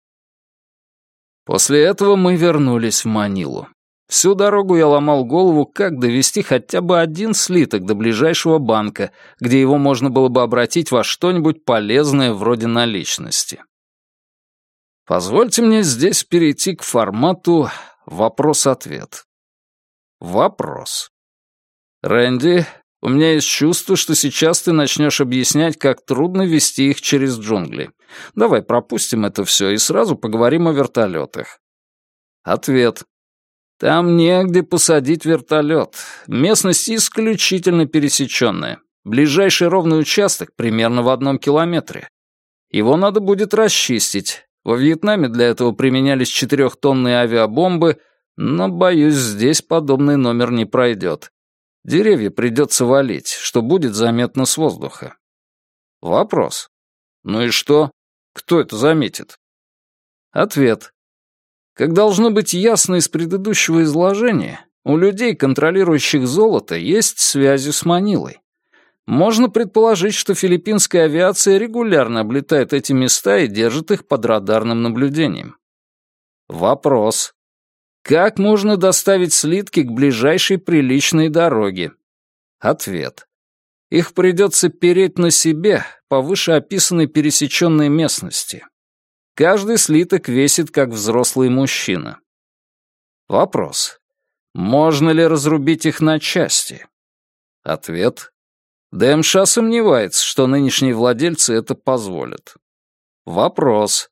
Speaker 1: После этого мы вернулись в Манилу. Всю дорогу я ломал голову, как довести хотя бы один слиток до ближайшего банка, где его можно было бы обратить во что-нибудь полезное вроде наличности. Позвольте мне здесь перейти к формату вопрос-ответ. Вопрос. Рэнди, у меня есть чувство, что сейчас ты начнешь объяснять, как трудно вести их через джунгли. Давай пропустим это все и сразу поговорим о вертолетах. Ответ. Там негде посадить вертолет. Местность исключительно пересеченная. Ближайший ровный участок примерно в одном километре. Его надо будет расчистить. Во Вьетнаме для этого применялись четырехтонные авиабомбы, но, боюсь, здесь подобный номер не пройдет. Деревья придется валить, что будет заметно с воздуха. Вопрос. Ну и что? Кто это заметит? Ответ. Как должно быть ясно из предыдущего изложения, у людей, контролирующих золото, есть связи с Манилой. Можно предположить, что филиппинская авиация регулярно облетает эти места и держит их под радарным наблюдением. Вопрос. Как можно доставить слитки к ближайшей приличной дороге? Ответ. Их придется переть на себе по вышеописанной пересеченной местности. Каждый слиток весит, как взрослый мужчина. Вопрос. Можно ли разрубить их на части? Ответ. ДМШ сомневается, что нынешние владельцы это позволят. Вопрос.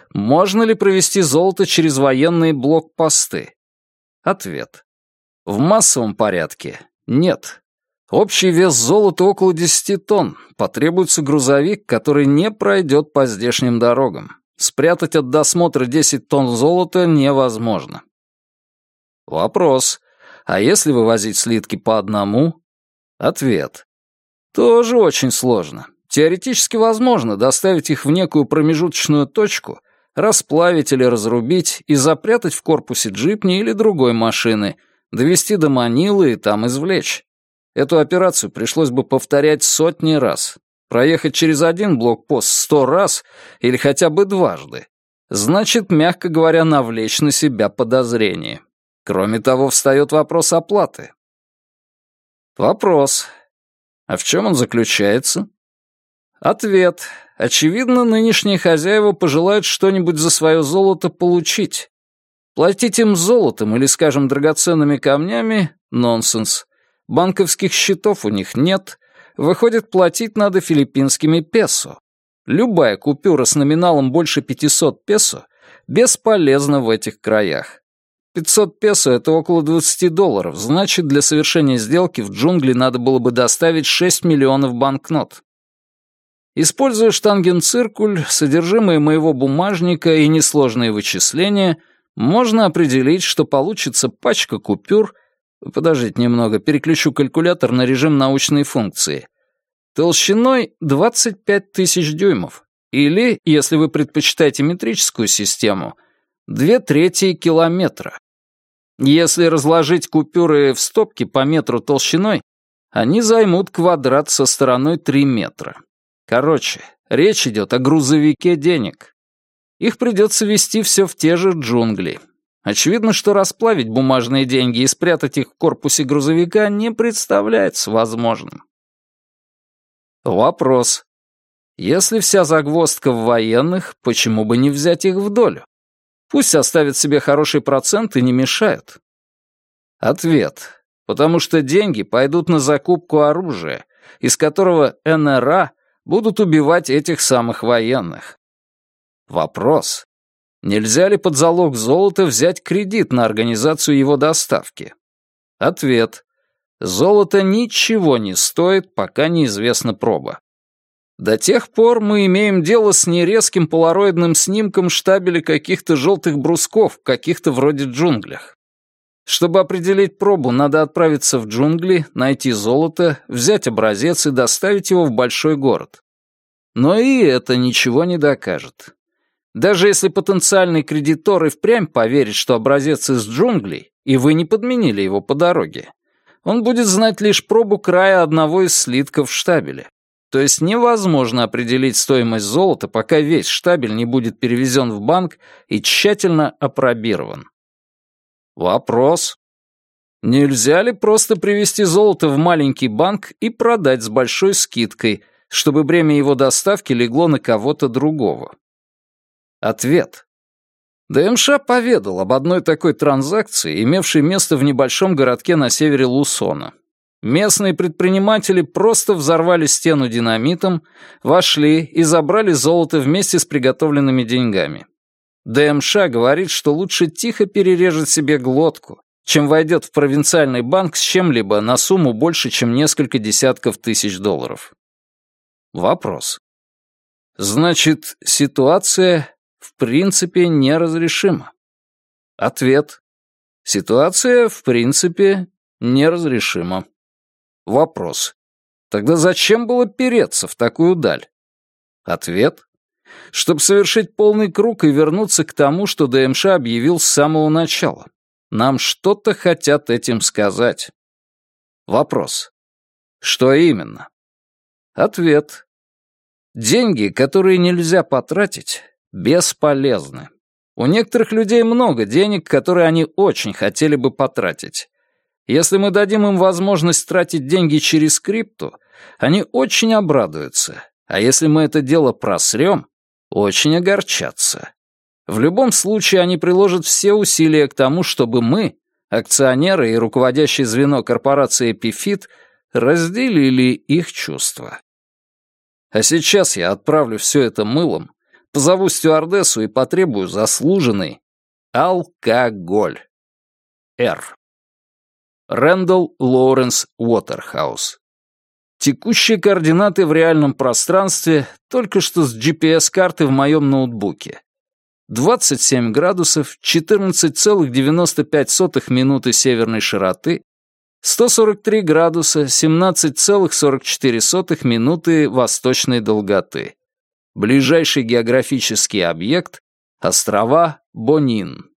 Speaker 1: Можно ли провести золото через военные блокпосты? Ответ. В массовом порядке нет. Общий вес золота около десяти тонн. Потребуется грузовик, который не пройдет по здешним дорогам. Спрятать от досмотра десять тонн золота невозможно. Вопрос. А если вывозить слитки по одному? Ответ. Тоже очень сложно. Теоретически возможно доставить их в некую промежуточную точку, расплавить или разрубить и запрятать в корпусе джипни или другой машины, довести до Манилы и там извлечь. Эту операцию пришлось бы повторять сотни раз. Проехать через один блокпост сто раз или хотя бы дважды. Значит, мягко говоря, навлечь на себя подозрение. Кроме того, встает вопрос оплаты. Вопрос. А в чем он заключается? Ответ. Очевидно, нынешние хозяева пожелают что-нибудь за свое золото получить. Платить им золотом или, скажем, драгоценными камнями — нонсенс. Банковских счетов у них нет. Выходит, платить надо филиппинскими песо. Любая купюра с номиналом больше пятисот песо бесполезна в этих краях. пятьсот песо — это около двадцати долларов, значит, для совершения сделки в джунгли надо было бы доставить шесть миллионов банкнот. Используя штангенциркуль, содержимое моего бумажника и несложные вычисления, можно определить, что получится пачка купюр. Подождите немного, переключу калькулятор на режим научной функции. Толщиной двадцать пять тысяч дюймов. Или, если вы предпочитаете метрическую систему, две трети километра. Если разложить купюры в стопки по метру толщиной, они займут квадрат со стороной три метра. Короче, речь идет о грузовике денег. Их придется везти все в те же джунгли. Очевидно, что расплавить бумажные деньги и спрятать их в корпусе грузовика не представляется возможным. Вопрос. Если вся загвоздка в военных, почему бы не взять их в долю? Пусть оставят себе хороший процент и не мешают. Ответ. Потому что деньги пойдут на закупку оружия, из которого эн эр а будут убивать этих самых военных. Вопрос. Нельзя ли под залог золота взять кредит на организацию его доставки? Ответ. Золото ничего не стоит, пока неизвестна проба. До тех пор мы имеем дело с нерезким полароидным снимком штабеля каких-то желтых брусков в каких-то вроде джунглях. Чтобы определить пробу, надо отправиться в джунгли, найти золото, взять образец и доставить его в большой город. Но и это ничего не докажет. Даже если потенциальный кредитор и впрямь поверит, что образец из джунглей, и вы не подменили его по дороге, он будет знать лишь пробу края одного из слитков в штабеле. То есть невозможно определить стоимость золота, пока весь штабель не будет перевезен в банк и тщательно апробирован. Вопрос. Нельзя ли просто привезти золото в маленький банк и продать с большой скидкой, чтобы бремя его доставки легло на кого-то другого? Ответ. дэ эм ша поведал об одной такой транзакции, имевшей место в небольшом городке на севере Лусона. Местные предприниматели просто взорвали стену динамитом, вошли и забрали золото вместе с приготовленными деньгами. дэ эм ша говорит, что лучше тихо перережет себе глотку, чем войдет в провинциальный банк с чем-либо на сумму больше, чем несколько десятков тысяч долларов. Вопрос. Значит, ситуация в принципе неразрешима? Ответ. Ситуация в принципе неразрешима. Вопрос. Тогда зачем было переться в такую даль? Ответ. Чтобы совершить полный круг и вернуться к тому, что дэ эм ша объявил с самого начала. Нам что-то хотят этим сказать. Вопрос. Что именно? Ответ. Деньги, которые нельзя потратить, бесполезны. У некоторых людей много денег, которые они очень хотели бы потратить. Если мы дадим им возможность тратить деньги через крипту, они очень обрадуются, а если мы это дело просрем, очень огорчатся. В любом случае они приложат все усилия к тому, чтобы мы, акционеры и руководящее звено корпорации Эпифит, разделили их чувства. А сейчас я отправлю все это мылом, Позову стюардессу и потребую заслуженный алкоголь. Р. Рэндалл Лоуренс Уотерхаус. Текущие координаты в реальном пространстве только что с джи пи эс-карты в моем ноутбуке. двадцать семь градусов, четырнадцать целых девяносто пять сотых минуты северной широты, сто сорок три градуса, семнадцать целых сорок четыре сотых минуты восточной долготы. Ближайший географический объект — острова Бонин.